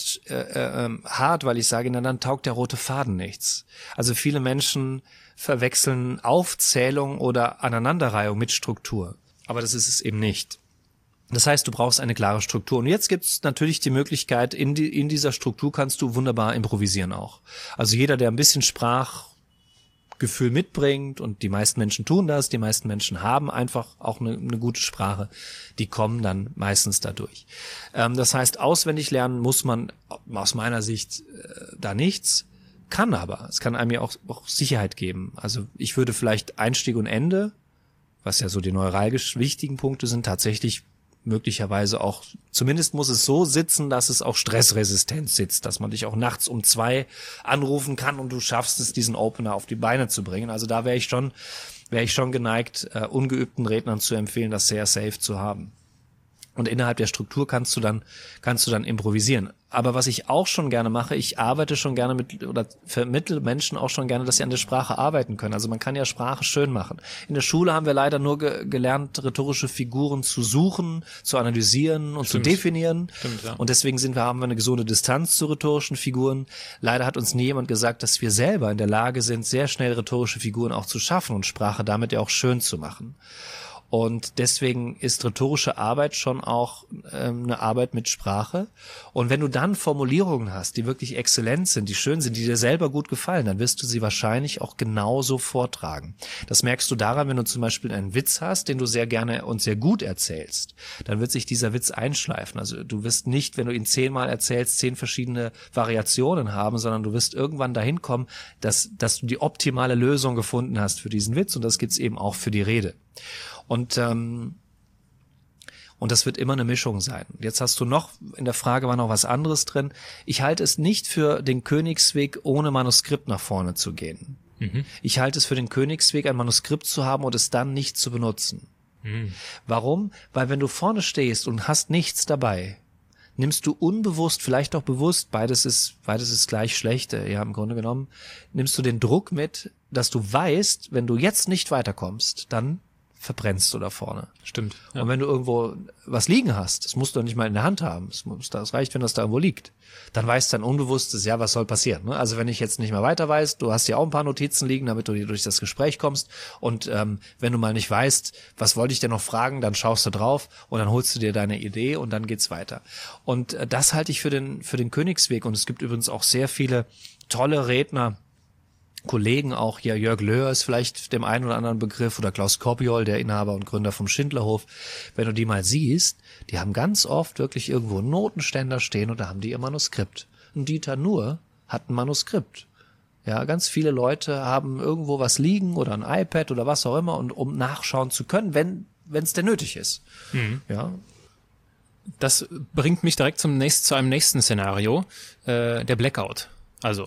hart, weil ich sage, na dann taugt der rote Faden nichts. Also viele Menschen verwechseln Aufzählung oder Aneinanderreihung mit Struktur. Aber das ist es eben nicht. Das heißt, du brauchst eine klare Struktur. Und jetzt gibt es natürlich die Möglichkeit, in dieser Struktur kannst du wunderbar improvisieren auch. Also jeder, der ein bisschen Sprachgefühl mitbringt, und die meisten Menschen tun das, die meisten Menschen haben einfach auch eine gute Sprache, die kommen dann meistens dadurch. Das heißt, auswendig lernen muss man aus meiner Sicht da nichts, kann aber. Es kann einem ja auch Sicherheit geben. Also ich würde vielleicht Einstieg und Ende, was ja so die neuralgisch wichtigen Punkte sind, tatsächlich möglicherweise auch, zumindest muss es so sitzen, dass es auch stressresistent sitzt, dass man dich auch nachts um 2 anrufen kann und du schaffst es, diesen Opener auf die Beine zu bringen. Also da wäre ich schon geneigt, ungeübten Rednern zu empfehlen, das sehr safe zu haben. Und innerhalb der Struktur kannst du dann improvisieren. Aber was ich auch schon gerne mache, ich arbeite schon gerne mit oder vermittle Menschen auch schon gerne, dass sie an der Sprache arbeiten können. Also man kann ja Sprache schön machen. In der Schule haben wir leider nur gelernt, rhetorische Figuren zu suchen, zu analysieren und zu definieren. Stimmt, ja. Und deswegen haben wir eine gesunde Distanz zu rhetorischen Figuren. Leider hat uns nie jemand gesagt, dass wir selber in der Lage sind, sehr schnell rhetorische Figuren auch zu schaffen und Sprache damit ja auch schön zu machen. Und deswegen ist rhetorische Arbeit schon auch eine Arbeit mit Sprache. Und wenn du dann Formulierungen hast, die wirklich exzellent sind, die schön sind, die dir selber gut gefallen, dann wirst du sie wahrscheinlich auch genauso vortragen. Das merkst du daran, wenn du zum Beispiel einen Witz hast, den du sehr gerne und sehr gut erzählst. Dann wird sich dieser Witz einschleifen. Also du wirst nicht, wenn du ihn 10-mal erzählst, 10 verschiedene Variationen haben, sondern du wirst irgendwann dahin kommen, dass du die optimale Lösung gefunden hast für diesen Witz. Und das gibt's eben auch für die Rede. Und das wird immer eine Mischung sein. Jetzt hast du noch, in der Frage war noch was anderes drin. Ich halte es nicht für den Königsweg, ohne Manuskript nach vorne zu gehen. Mhm. Ich halte es für den Königsweg, ein Manuskript zu haben und es dann nicht zu benutzen. Mhm. Warum? Weil wenn du vorne stehst und hast nichts dabei, nimmst du unbewusst, vielleicht auch bewusst, beides ist gleich schlecht, ja, im Grunde genommen, nimmst du den Druck mit, dass du weißt, wenn du jetzt nicht weiterkommst, dann verbrennst du da vorne. Stimmt. Ja. Und wenn du irgendwo was liegen hast, das musst du nicht mal in der Hand haben, das reicht, wenn das da irgendwo liegt, dann weißt dein Unbewusstes, ja, was soll passieren, ne? Also wenn ich jetzt nicht mehr weiter weiß, du hast ja auch ein paar Notizen liegen, damit du hier durch das Gespräch kommst, und wenn du mal nicht weißt, was wollte ich denn noch fragen, dann schaust du drauf und dann holst du dir deine Idee und dann geht's weiter. Und das halte ich für den Königsweg, und es gibt übrigens auch sehr viele tolle Redner, Kollegen auch, ja, Jörg Löhr ist vielleicht dem einen oder anderen Begriff, oder Klaus Korbiol, der Inhaber und Gründer vom Schindlerhof. Wenn du die mal siehst, die haben ganz oft wirklich irgendwo einen Notenständer stehen und da haben die ihr Manuskript. Und Dieter Nuhr hat ein Manuskript. Ja, ganz viele Leute haben irgendwo was liegen oder ein iPad oder was auch immer, und um nachschauen zu können, wenn es denn nötig ist. Mhm. Ja. Das bringt mich direkt zu einem nächsten Szenario, der Blackout. Also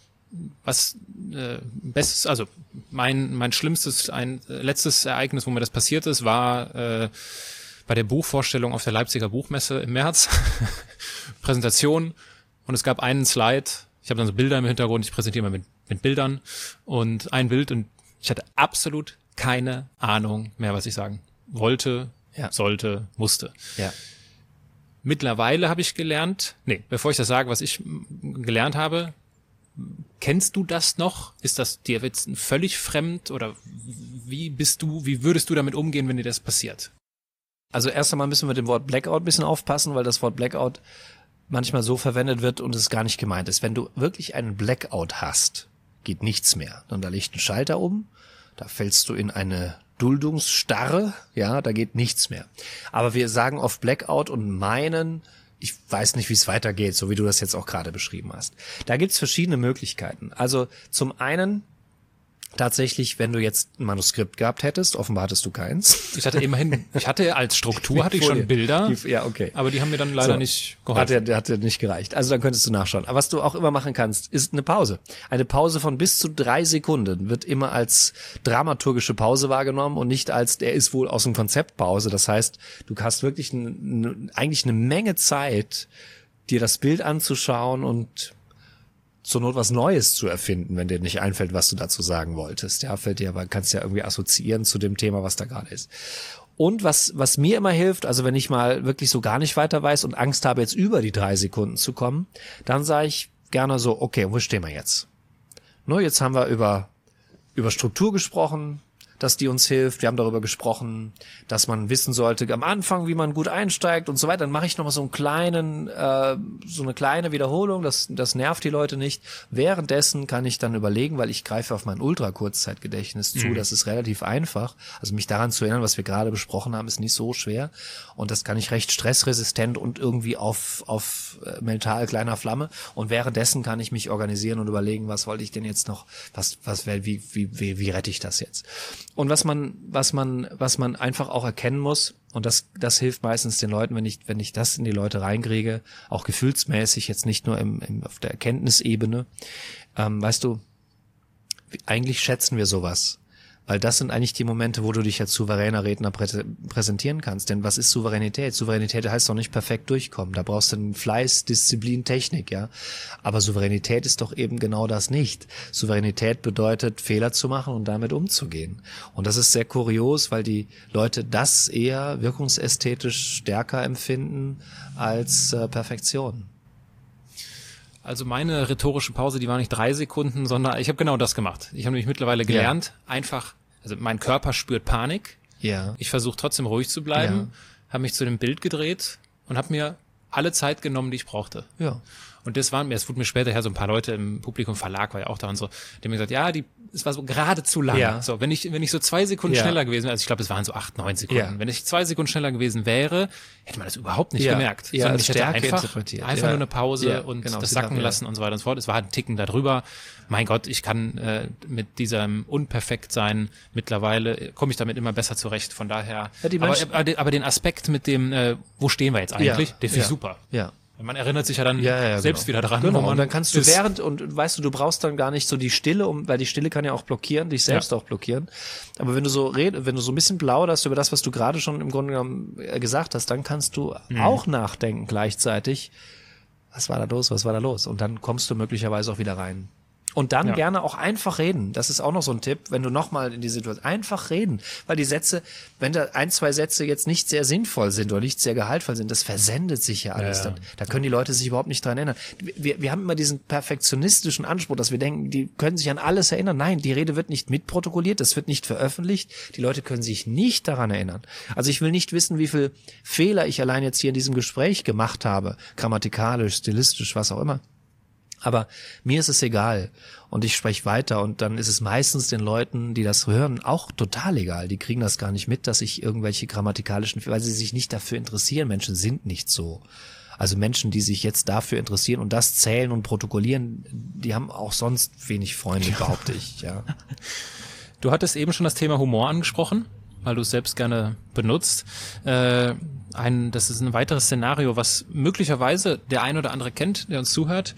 mein schlimmstes, letztes Ereignis, wo mir das passiert ist, war bei der Buchvorstellung auf der Leipziger Buchmesse im März. Präsentation, und es gab einen Slide, ich habe dann so Bilder im Hintergrund, ich präsentiere mal mit Bildern, und ein Bild, und ich hatte absolut keine Ahnung mehr, was ich sagen wollte, sollte, musste. Ja. Mittlerweile habe ich gelernt, bevor ich das sage, was ich gelernt habe, kennst du das noch? Ist das dir jetzt völlig fremd, oder wie würdest du damit umgehen, wenn dir das passiert? Also erst einmal müssen wir mit dem Wort Blackout ein bisschen aufpassen, weil das Wort Blackout manchmal so verwendet wird und es gar nicht gemeint ist. Wenn du wirklich einen Blackout hast, geht nichts mehr. Und da liegt ein Schalter um, da fällst du in eine Duldungsstarre, ja, da geht nichts mehr. Aber wir sagen oft Blackout und meinen, ich weiß nicht, wie es weitergeht, so wie du das jetzt auch gerade beschrieben hast. Da gibt's verschiedene Möglichkeiten. Also zum einen tatsächlich, wenn du jetzt ein Manuskript gehabt hättest, offenbar hattest du keins. Ich hatte als Struktur hatte ich schon Bilder, ja, okay. Aber die haben mir dann leider nicht geholfen. Hat ja nicht gereicht. Also dann könntest du nachschauen. Aber was du auch immer machen kannst, ist eine Pause. Eine Pause von bis zu 3 Sekunden wird immer als dramaturgische Pause wahrgenommen und nicht als, der ist wohl aus dem Konzept Pause. Das heißt, du hast wirklich eigentlich eine Menge Zeit, dir das Bild anzuschauen und zur Not was Neues zu erfinden, wenn dir nicht einfällt, was du dazu sagen wolltest. Ja, fällt dir aber, kannst ja irgendwie assoziieren zu dem Thema, was da gerade ist. Und was mir immer hilft, also wenn ich mal wirklich so gar nicht weiter weiß und Angst habe, jetzt über die 3 Sekunden zu kommen, dann sage ich gerne so, okay, wo stehen wir jetzt? Jetzt haben wir über Struktur gesprochen, dass die uns hilft. Wir haben darüber gesprochen, dass man wissen sollte am Anfang, wie man gut einsteigt und so weiter. Dann mache ich nochmal so eine kleine Wiederholung, das nervt die Leute nicht. Währenddessen kann ich dann überlegen, weil ich greife auf mein Ultra-Kurzzeitgedächtnis zu, das ist relativ einfach. Also mich daran zu erinnern, was wir gerade besprochen haben, ist nicht so schwer. Und das kann ich recht stressresistent und irgendwie auf mental kleiner Flamme. Und währenddessen kann ich mich organisieren und überlegen, was wollte ich denn jetzt noch, wie rette ich das jetzt? Und was man einfach auch erkennen muss, und das hilft meistens den Leuten, wenn ich das in die Leute reinkriege, auch gefühlsmäßig, jetzt nicht nur auf der Erkenntnisebene, weißt du, eigentlich schätzen wir sowas. Weil das sind eigentlich die Momente, wo du dich als souveräner Redner präsentieren kannst. Denn was ist Souveränität? Souveränität heißt doch nicht perfekt durchkommen. Da brauchst du einen Fleiß, Disziplin, Technik, ja. Aber Souveränität ist doch eben genau das nicht. Souveränität bedeutet, Fehler zu machen und damit umzugehen. Und das ist sehr kurios, weil die Leute das eher wirkungsästhetisch stärker empfinden als Perfektion. Also meine rhetorische Pause, die war nicht 3 Sekunden, sondern ich habe genau das gemacht. Ich habe nämlich mittlerweile gelernt, einfach, also mein Körper spürt Panik. Ja. Ich versuche trotzdem ruhig zu bleiben, habe mich zu dem Bild gedreht und habe mir alle Zeit genommen, die ich brauchte. Ja. Und es wurden mir später so ein paar Leute im Publikum, Verlag war ja auch da und so, die haben mir gesagt, ja, es war so gerade zu lang. Ja. So, wenn ich so 2 Sekunden schneller gewesen wäre, also ich glaube, es waren so 8, 9 Sekunden. Ja. Wenn ich 2 Sekunden schneller gewesen wäre, hätte man das überhaupt nicht gemerkt. Ja, Sondern ich hätte einfach nur eine Pause und das sacken lassen und so weiter und so fort. Es war halt ein Ticken darüber. Mein Gott, ich kann mit diesem Unperfektsein mittlerweile, komme ich damit immer besser zurecht. Von daher, aber den Aspekt mit dem, wo stehen wir jetzt eigentlich, den finde ich super. Ja. Man erinnert sich ja dann selbst wieder dran. Genau. Und dann kannst du weißt du, du brauchst dann gar nicht so die Stille, weil die Stille kann ja auch blockieren, dich selbst auch blockieren. Aber wenn du so wenn du so ein bisschen plauderst über das, was du gerade schon im Grunde genommen gesagt hast, dann kannst du auch nachdenken gleichzeitig. Was war da los? Und dann kommst du möglicherweise auch wieder rein. Und dann gerne auch einfach reden. Das ist auch noch so ein Tipp, wenn du nochmal in die Situation, einfach reden. Weil die Sätze, wenn da 1, 2 Sätze jetzt nicht sehr sinnvoll sind oder nicht sehr gehaltvoll sind, das versendet sich ja alles. Da können die Leute sich überhaupt nicht dran erinnern. Wir haben immer diesen perfektionistischen Anspruch, dass wir denken, die können sich an alles erinnern. Nein, die Rede wird nicht mitprotokolliert, das wird nicht veröffentlicht. Die Leute können sich nicht daran erinnern. Also ich will nicht wissen, wie viel Fehler ich allein jetzt hier in diesem Gespräch gemacht habe. Grammatikalisch, stilistisch, was auch immer. Aber mir ist es egal und ich spreche weiter und dann ist es meistens den Leuten, die das hören, auch total egal. Die kriegen das gar nicht mit, dass ich irgendwelche grammatikalischen, weil sie sich nicht dafür interessieren. Menschen sind nicht so. Also Menschen, die sich jetzt dafür interessieren und das zählen und protokollieren, die haben auch sonst wenig Freunde, behaupte ich. Ja. Du hattest eben schon das Thema Humor angesprochen, weil du es selbst gerne benutzt. Das ist ein weiteres Szenario, was möglicherweise der ein oder andere kennt, der uns zuhört.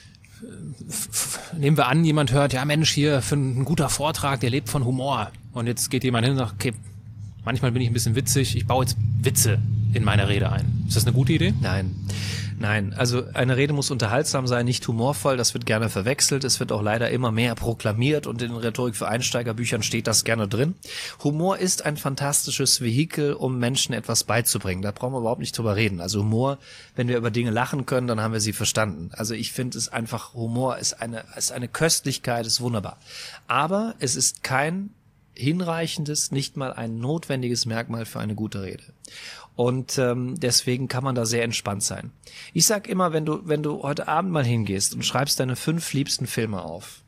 Nehmen wir an, jemand hört, ja Mensch, hier für ein guter Vortrag, der lebt von Humor. Und jetzt geht jemand hin und sagt, okay, manchmal bin ich ein bisschen witzig, ich baue jetzt Witze in meine Rede ein. Ist das eine gute Idee? Nein, also eine Rede muss unterhaltsam sein, nicht humorvoll, das wird gerne verwechselt, es wird auch leider immer mehr proklamiert und in Rhetorik für Einsteigerbüchern steht das gerne drin. Humor ist ein fantastisches Vehikel, um Menschen etwas beizubringen, da brauchen wir überhaupt nicht drüber reden. Also Humor, wenn wir über Dinge lachen können, dann haben wir sie verstanden. Also ich finde es einfach, Humor ist eine Köstlichkeit, ist wunderbar. Aber es ist kein hinreichendes, nicht mal ein notwendiges Merkmal für eine gute Rede. Und deswegen kann man da sehr entspannt sein. Ich sag immer, wenn du heute Abend mal hingehst und schreibst deine 5 liebsten Filme auf,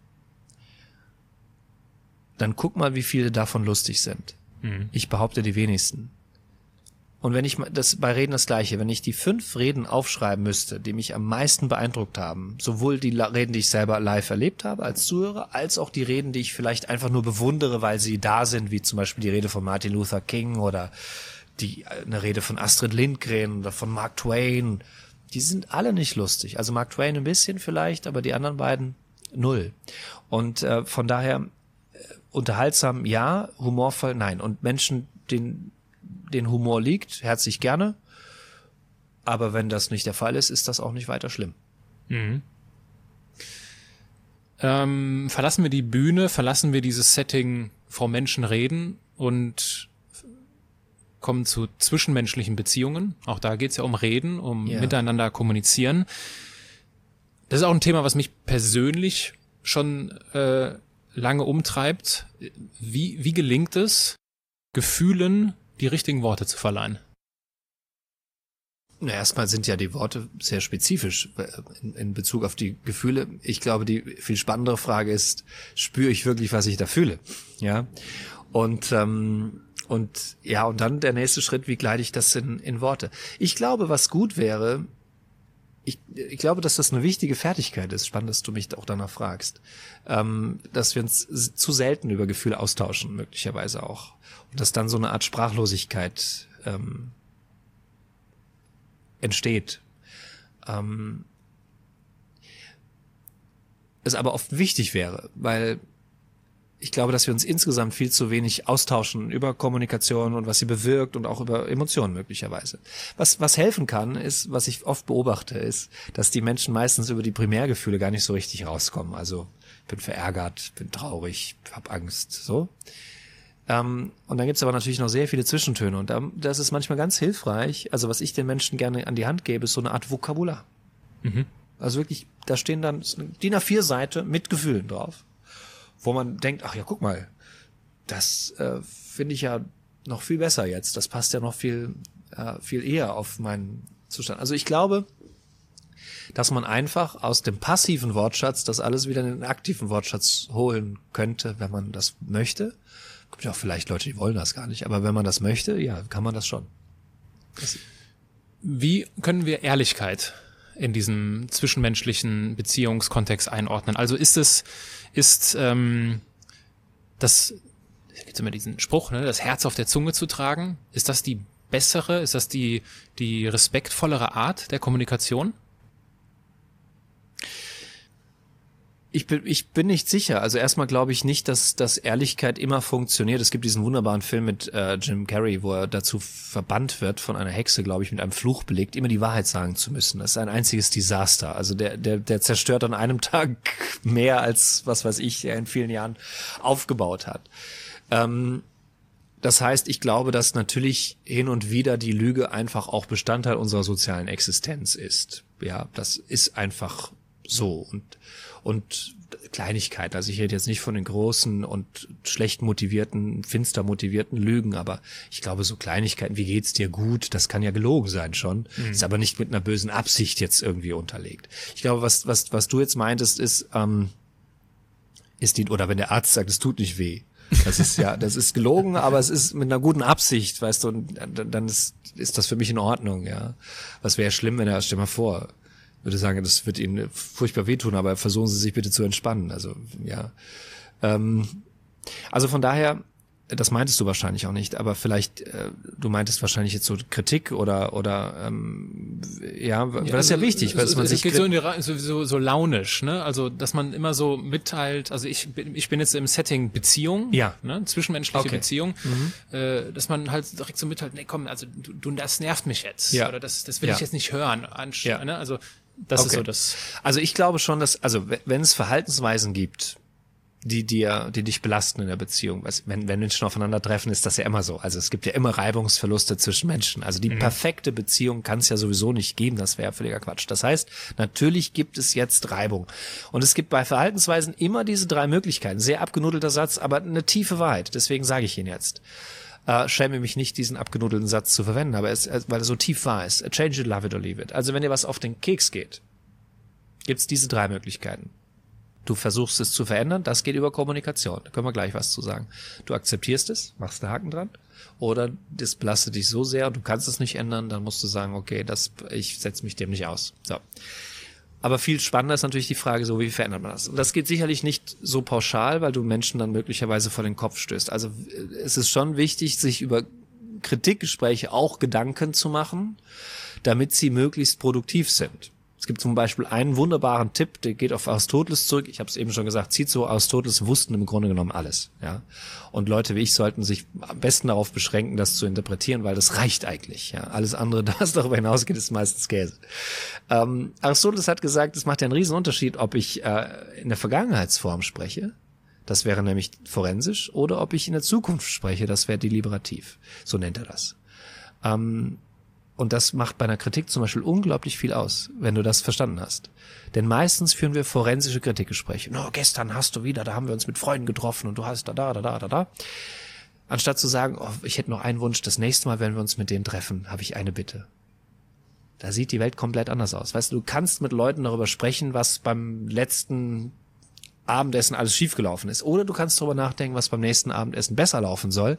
dann guck mal, wie viele davon lustig sind. Ich behaupte die wenigsten. Und wenn ich das bei Reden das Gleiche, wenn ich die 5 Reden aufschreiben müsste, die mich am meisten beeindruckt haben, sowohl die Reden, die ich selber live erlebt habe als Zuhörer, als auch die Reden, die ich vielleicht einfach nur bewundere, weil sie da sind, wie zum Beispiel die Rede von Martin Luther King oder eine Rede von Astrid Lindgren oder von Mark Twain, die sind alle nicht lustig. Also Mark Twain ein bisschen vielleicht, aber die anderen beiden 0. Und von daher unterhaltsam ja, humorvoll nein. Und Menschen, den Humor liegt, herzlich gerne. Aber wenn das nicht der Fall ist, ist das auch nicht weiter schlimm. Mhm. Verlassen wir die Bühne, verlassen wir dieses Setting, vor Menschen reden und kommen zu zwischenmenschlichen Beziehungen. Auch da geht's ja um Reden, um miteinander kommunizieren. Das ist auch ein Thema, was mich persönlich schon lange umtreibt. Wie gelingt es, Gefühlen die richtigen Worte zu verleihen? Na, erstmal sind ja die Worte sehr spezifisch in Bezug auf die Gefühle. Ich glaube, die viel spannendere Frage ist, spüre ich wirklich, was ich da fühle? Ja. Und dann der nächste Schritt, wie gleite ich das in Worte? Ich glaube, was gut wäre, ich glaube, dass das eine wichtige Fertigkeit ist, spannend, dass du mich auch danach fragst, dass wir uns zu selten über Gefühle austauschen, möglicherweise auch. Und dass dann so eine Art Sprachlosigkeit entsteht. Es aber oft wichtig wäre, weil ich glaube, dass wir uns insgesamt viel zu wenig austauschen über Kommunikation und was sie bewirkt und auch über Emotionen möglicherweise. Was helfen kann, ist, was ich oft beobachte, ist, dass die Menschen meistens über die Primärgefühle gar nicht so richtig rauskommen. Also ich bin verärgert, bin traurig, hab Angst, so. Und dann gibt's aber natürlich noch sehr viele Zwischentöne und das ist manchmal ganz hilfreich. Also was ich den Menschen gerne an die Hand gebe, ist so eine Art Vokabular. Mhm. Also wirklich, da stehen dann DIN A4-Seite mit Gefühlen drauf, wo man denkt, ach ja, guck mal, das finde ich ja noch viel besser jetzt. Das passt ja noch viel eher auf meinen Zustand. Also ich glaube, dass man einfach aus dem passiven Wortschatz das alles wieder in den aktiven Wortschatz holen könnte, wenn man das möchte. Gibt ja auch vielleicht Leute, die wollen das gar nicht, aber wenn man das möchte, ja, kann man das schon. Wie können wir Ehrlichkeit in diesem zwischenmenschlichen Beziehungskontext einordnen? Also ist das, da gibt's immer diesen Spruch, ne, das Herz auf der Zunge zu tragen. Ist das die bessere, ist das die respektvollere Art der Kommunikation? Ich bin nicht sicher. Also erstmal glaube ich nicht, dass Ehrlichkeit immer funktioniert. Es gibt diesen wunderbaren Film mit Jim Carrey, wo er dazu verbannt wird, von einer Hexe, glaube ich, mit einem Fluch belegt, immer die Wahrheit sagen zu müssen. Das ist ein einziges Desaster. Also der zerstört an einem Tag mehr als, was weiß ich, er in vielen Jahren aufgebaut hat. Das heißt, ich glaube, dass natürlich hin und wieder die Lüge einfach auch Bestandteil unserer sozialen Existenz ist. Ja, das ist einfach so. Und Kleinigkeiten. Also ich rede jetzt nicht von den großen und schlecht motivierten, finster motivierten Lügen, aber ich glaube, so Kleinigkeiten, wie geht's dir gut, das kann ja gelogen sein schon, ist aber nicht mit einer bösen Absicht jetzt irgendwie unterlegt. Ich glaube, was du jetzt meintest, ist oder wenn der Arzt sagt, es tut nicht weh. Das ist gelogen, aber es ist mit einer guten Absicht, weißt du, und dann ist das für mich in Ordnung, ja. Was wäre schlimm, stell mal vor, würde sagen, das wird Ihnen furchtbar wehtun, aber versuchen Sie sich bitte zu entspannen. Also, ja. Also von daher, das meintest du wahrscheinlich auch nicht, aber vielleicht, du meintest wahrscheinlich jetzt so Kritik oder weil das ist ja wichtig, weil man sich geht so launisch, ne? Also, dass man immer so mitteilt, also ich bin jetzt im Setting Beziehung, ja, ne? Zwischenmenschliche Beziehung, dass man halt direkt so mitteilt, nee, komm, also du das nervt mich jetzt, ja, oder das will ich jetzt nicht hören, ne? Also das ist so das. Also ich glaube schon, dass, also wenn es Verhaltensweisen gibt, die dich belasten in der Beziehung, wenn Menschen aufeinandertreffen, ist das ja immer so. Also es gibt ja immer Reibungsverluste zwischen Menschen. Also die perfekte Beziehung kann es ja sowieso nicht geben, das wäre ja völliger Quatsch. Das heißt, natürlich gibt es jetzt Reibung. Und es gibt bei Verhaltensweisen immer diese 3 Möglichkeiten. Sehr abgenudelter Satz, aber eine tiefe Wahrheit. Deswegen sage ich ihn jetzt. Schäme mich nicht, diesen abgenudelten Satz zu verwenden, aber weil er so tief wahr ist. Change it, love it or leave it. Also wenn dir was auf den Keks geht, gibt's diese 3 Möglichkeiten. Du versuchst es zu verändern, das geht über Kommunikation. Da können wir gleich was zu sagen. Du akzeptierst es, machst einen Haken dran. Oder das belastet dich so sehr und du kannst es nicht ändern, dann musst du sagen, okay, ich setze mich dem nicht aus. So. Aber viel spannender ist natürlich die Frage, so wie verändert man das? Und das geht sicherlich nicht so pauschal, weil du Menschen dann möglicherweise vor den Kopf stößt. Also es ist schon wichtig, sich über Kritikgespräche auch Gedanken zu machen, damit sie möglichst produktiv sind. Es gibt zum Beispiel einen wunderbaren Tipp, der geht auf Aristoteles zurück. Ich habe es eben schon gesagt, Cicero, Aristoteles wussten im Grunde genommen alles. Ja, und Leute wie ich sollten sich am besten darauf beschränken, das zu interpretieren, weil das reicht eigentlich. Ja, alles andere, das darüber hinausgeht, ist meistens Käse. Aristoteles hat gesagt, es macht ja einen riesen Unterschied, ob ich in der Vergangenheitsform spreche, das wäre nämlich forensisch, oder ob ich in der Zukunft spreche, das wäre deliberativ. So nennt er das. Und das macht bei einer Kritik zum Beispiel unglaublich viel aus, wenn du das verstanden hast. Denn meistens führen wir forensische Kritikgespräche. No, gestern hast du wieder, da haben wir uns mit Freunden getroffen und du hast da. Anstatt zu sagen, oh, ich hätte noch einen Wunsch, das nächste Mal, wenn wir uns mit denen treffen, habe ich eine Bitte. Da sieht die Welt komplett anders aus. Weißt du, du kannst mit Leuten darüber sprechen, was beim letzten Abendessen alles schiefgelaufen ist. Oder du kannst darüber nachdenken, was beim nächsten Abendessen besser laufen soll.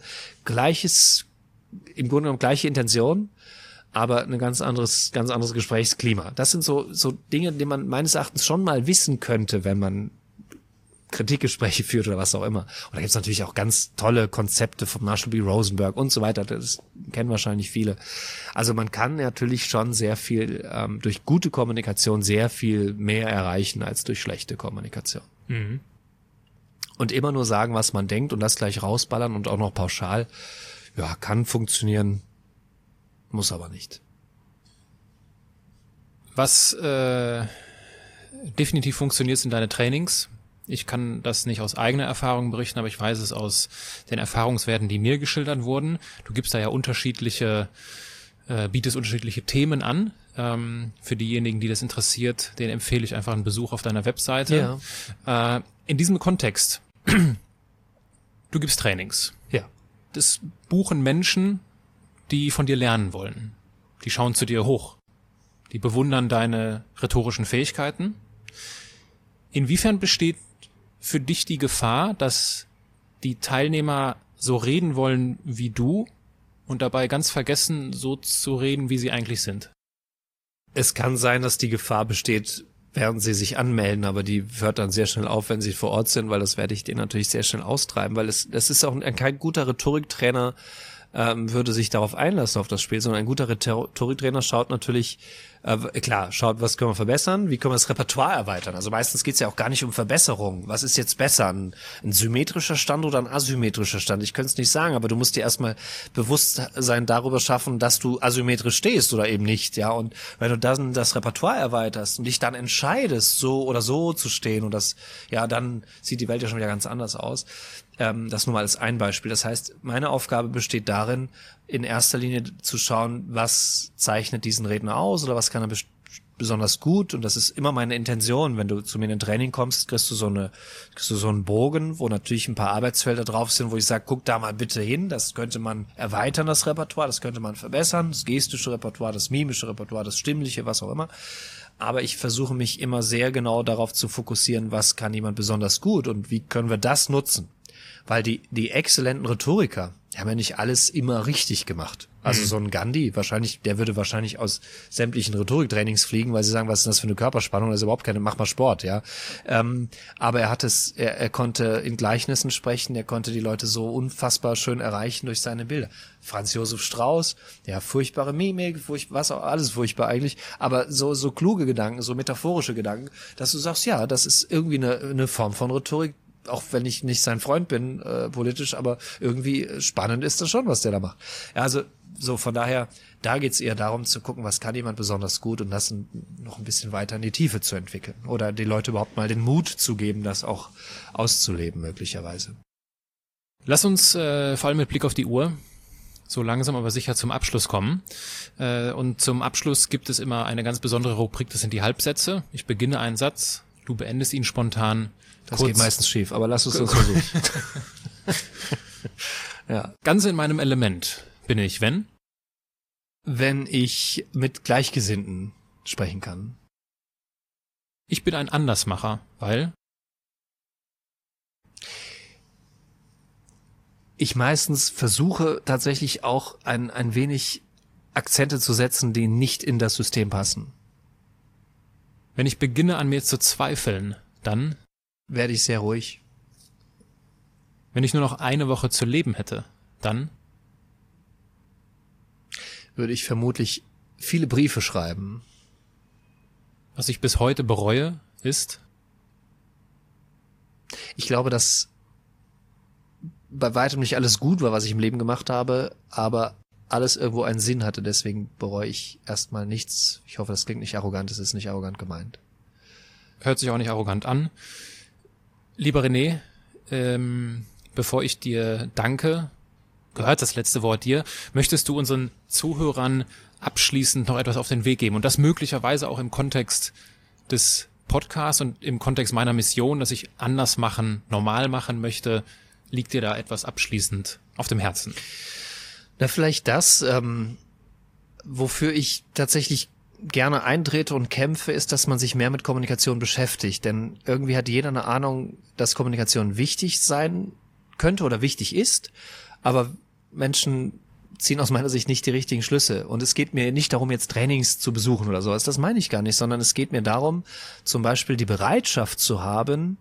Im Grunde genommen gleiche Intention, aber ein ganz anderes Gesprächsklima. Das sind so Dinge, die man meines Erachtens schon mal wissen könnte, wenn man Kritikgespräche führt oder was auch immer. Und da gibt's natürlich auch ganz tolle Konzepte von Marshall B. Rosenberg und so weiter. Das kennen wahrscheinlich viele. Also man kann natürlich schon sehr viel durch gute Kommunikation sehr viel mehr erreichen als durch schlechte Kommunikation. Mhm. Und immer nur sagen, was man denkt und das gleich rausballern und auch noch pauschal, ja, kann funktionieren, muss aber nicht. Was definitiv funktioniert, sind deine Trainings. Ich kann das nicht aus eigener Erfahrung berichten, aber ich weiß es aus den Erfahrungswerten, die mir geschildert wurden. Du gibst da ja bietest unterschiedliche Themen an. Für diejenigen, die das interessiert, denen empfehle ich einfach einen Besuch auf deiner Webseite. Ja. In diesem Kontext, du gibst Trainings. Ja. Das buchen Menschen, die von dir lernen wollen. Die schauen zu dir hoch. Die bewundern deine rhetorischen Fähigkeiten. Inwiefern besteht für dich die Gefahr, dass die Teilnehmer so reden wollen wie du und dabei ganz vergessen, so zu reden, wie sie eigentlich sind? Es kann sein, dass die Gefahr besteht, während sie sich anmelden, aber die hört dann sehr schnell auf, wenn sie vor Ort sind, weil das werde ich denen natürlich sehr schnell austreiben, weil das ist auch kein guter Rhetoriktrainer würde sich darauf einlassen auf das Spiel, sondern ein guter Rhetoriktrainer schaut natürlich, schaut, was können wir verbessern, wie können wir das Repertoire erweitern. Also meistens geht's ja auch gar nicht um Verbesserung. Was ist jetzt besser, ein symmetrischer Stand oder ein asymmetrischer Stand? Ich könnte es nicht sagen, aber du musst dir erstmal Bewusstsein darüber schaffen, dass du asymmetrisch stehst oder eben nicht, ja. Und wenn du dann das Repertoire erweiterst und dich dann entscheidest, so oder so zu stehen und dann sieht die Welt ja schon wieder ganz anders aus. Das nur mal als ein Beispiel. Das heißt, meine Aufgabe besteht darin, in erster Linie zu schauen, was zeichnet diesen Redner aus oder was kann er besonders gut. Und das ist immer meine Intention. Wenn du zu mir in ein Training kommst, kriegst du so einen Bogen, wo natürlich ein paar Arbeitsfelder drauf sind, wo ich sage, guck da mal bitte hin. Das könnte man erweitern, das Repertoire. Das könnte man verbessern. Das gestische Repertoire, das mimische Repertoire, das stimmliche, was auch immer. Aber ich versuche mich immer sehr genau darauf zu fokussieren, was kann jemand besonders gut und wie können wir das nutzen. Weil die exzellenten Rhetoriker, die haben ja nicht alles immer richtig gemacht. Also so ein Gandhi, der würde wahrscheinlich aus sämtlichen Rhetoriktrainings fliegen, weil sie sagen, was ist das für eine Körperspannung? Das ist überhaupt keine, mach mal Sport, ja. Aber er konnte in Gleichnissen sprechen, er konnte die Leute so unfassbar schön erreichen durch seine Bilder. Franz Josef Strauß, ja, furchtbare Mimik, alles furchtbar eigentlich, aber so kluge Gedanken, so metaphorische Gedanken, dass du sagst, ja, das ist irgendwie eine Form von Rhetorik, auch wenn ich nicht sein Freund bin, politisch, aber irgendwie spannend ist das schon, was der da macht. Ja, also so von daher, da geht's eher darum zu gucken, was kann jemand besonders gut und das noch ein bisschen weiter in die Tiefe zu entwickeln. Oder die Leute überhaupt mal den Mut zu geben, das auch auszuleben möglicherweise. Lass uns vor allem mit Blick auf die Uhr so langsam aber sicher zum Abschluss kommen. Und zum Abschluss gibt es immer eine ganz besondere Rubrik, das sind die Halbsätze. Ich beginne einen Satz, du beendest ihn spontan. Das geht meistens schief, aber lass uns das versuchen. Ja. Ganz in meinem Element bin ich, wenn ich mit Gleichgesinnten sprechen kann. Ich bin ein Andersmacher, weil ich meistens versuche tatsächlich auch ein wenig Akzente zu setzen, die nicht in das System passen. Wenn ich beginne, an mir zu zweifeln, dann werde ich sehr ruhig. Wenn ich nur noch eine Woche zu leben hätte, dann würde ich vermutlich viele Briefe schreiben. Was ich bis heute bereue, ist? Ich glaube, dass bei weitem nicht alles gut war, was ich im Leben gemacht habe, aber alles irgendwo einen Sinn hatte, deswegen bereue ich erstmal nichts. Ich hoffe, das klingt nicht arrogant, es ist nicht arrogant gemeint. Hört sich auch nicht arrogant an. Lieber René, bevor ich dir danke, gehört das letzte Wort dir, möchtest du unseren Zuhörern abschließend noch etwas auf den Weg geben und das möglicherweise auch im Kontext des Podcasts und im Kontext meiner Mission, dass ich anders machen, normal machen möchte, liegt dir da etwas abschließend auf dem Herzen? Na, vielleicht das, wofür ich tatsächlich gerne eintrete und kämpfe, ist, dass man sich mehr mit Kommunikation beschäftigt. Denn irgendwie hat jeder eine Ahnung, dass Kommunikation wichtig sein könnte oder wichtig ist, aber Menschen ziehen aus meiner Sicht nicht die richtigen Schlüsse. Und es geht mir nicht darum, jetzt Trainings zu besuchen oder sowas, das meine ich gar nicht, sondern es geht mir darum, zum Beispiel die Bereitschaft zu haben,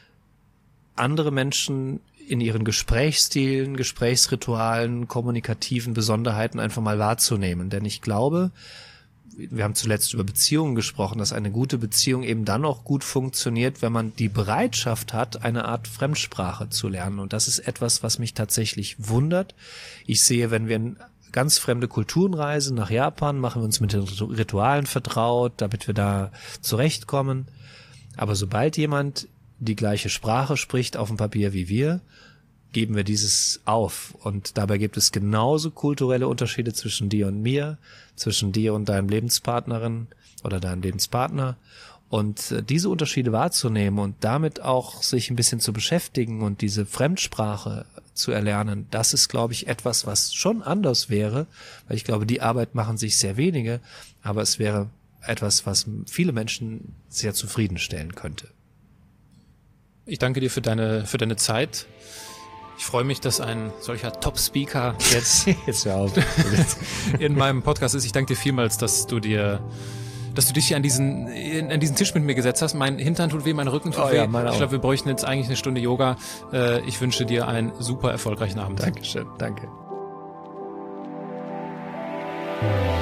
andere Menschen in ihren Gesprächsstilen, Gesprächsritualen, kommunikativen Besonderheiten einfach mal wahrzunehmen. Denn ich glaube, wir haben zuletzt über Beziehungen gesprochen, dass eine gute Beziehung eben dann auch gut funktioniert, wenn man die Bereitschaft hat, eine Art Fremdsprache zu lernen. Und das ist etwas, was mich tatsächlich wundert. Ich sehe, wenn wir in ganz fremde Kulturen reisen, nach Japan, machen wir uns mit den Ritualen vertraut, damit wir da zurechtkommen. Aber sobald jemand die gleiche Sprache spricht auf dem Papier wie wir, geben wir dieses auf. Und dabei gibt es genauso kulturelle Unterschiede zwischen dir und mir, zwischen dir und deinem Lebenspartnerin oder deinem Lebenspartner. Und diese Unterschiede wahrzunehmen und damit auch sich ein bisschen zu beschäftigen und diese Fremdsprache zu erlernen, das ist, glaube ich, etwas, was schon anders wäre, weil ich glaube, die Arbeit machen sich sehr wenige, aber es wäre etwas, was viele Menschen sehr zufriedenstellen könnte. Ich danke dir für deine Zeit. Ich freue mich, dass ein solcher Top-Speaker jetzt in meinem Podcast ist. Ich danke dir vielmals, dass du dich hier an diesen Tisch mit mir gesetzt hast. Mein Hintern tut weh, mein Rücken tut weh. Ja, ich glaube, wir bräuchten jetzt eigentlich eine Stunde Yoga. Ich wünsche dir einen super erfolgreichen Abend. Dankeschön, danke.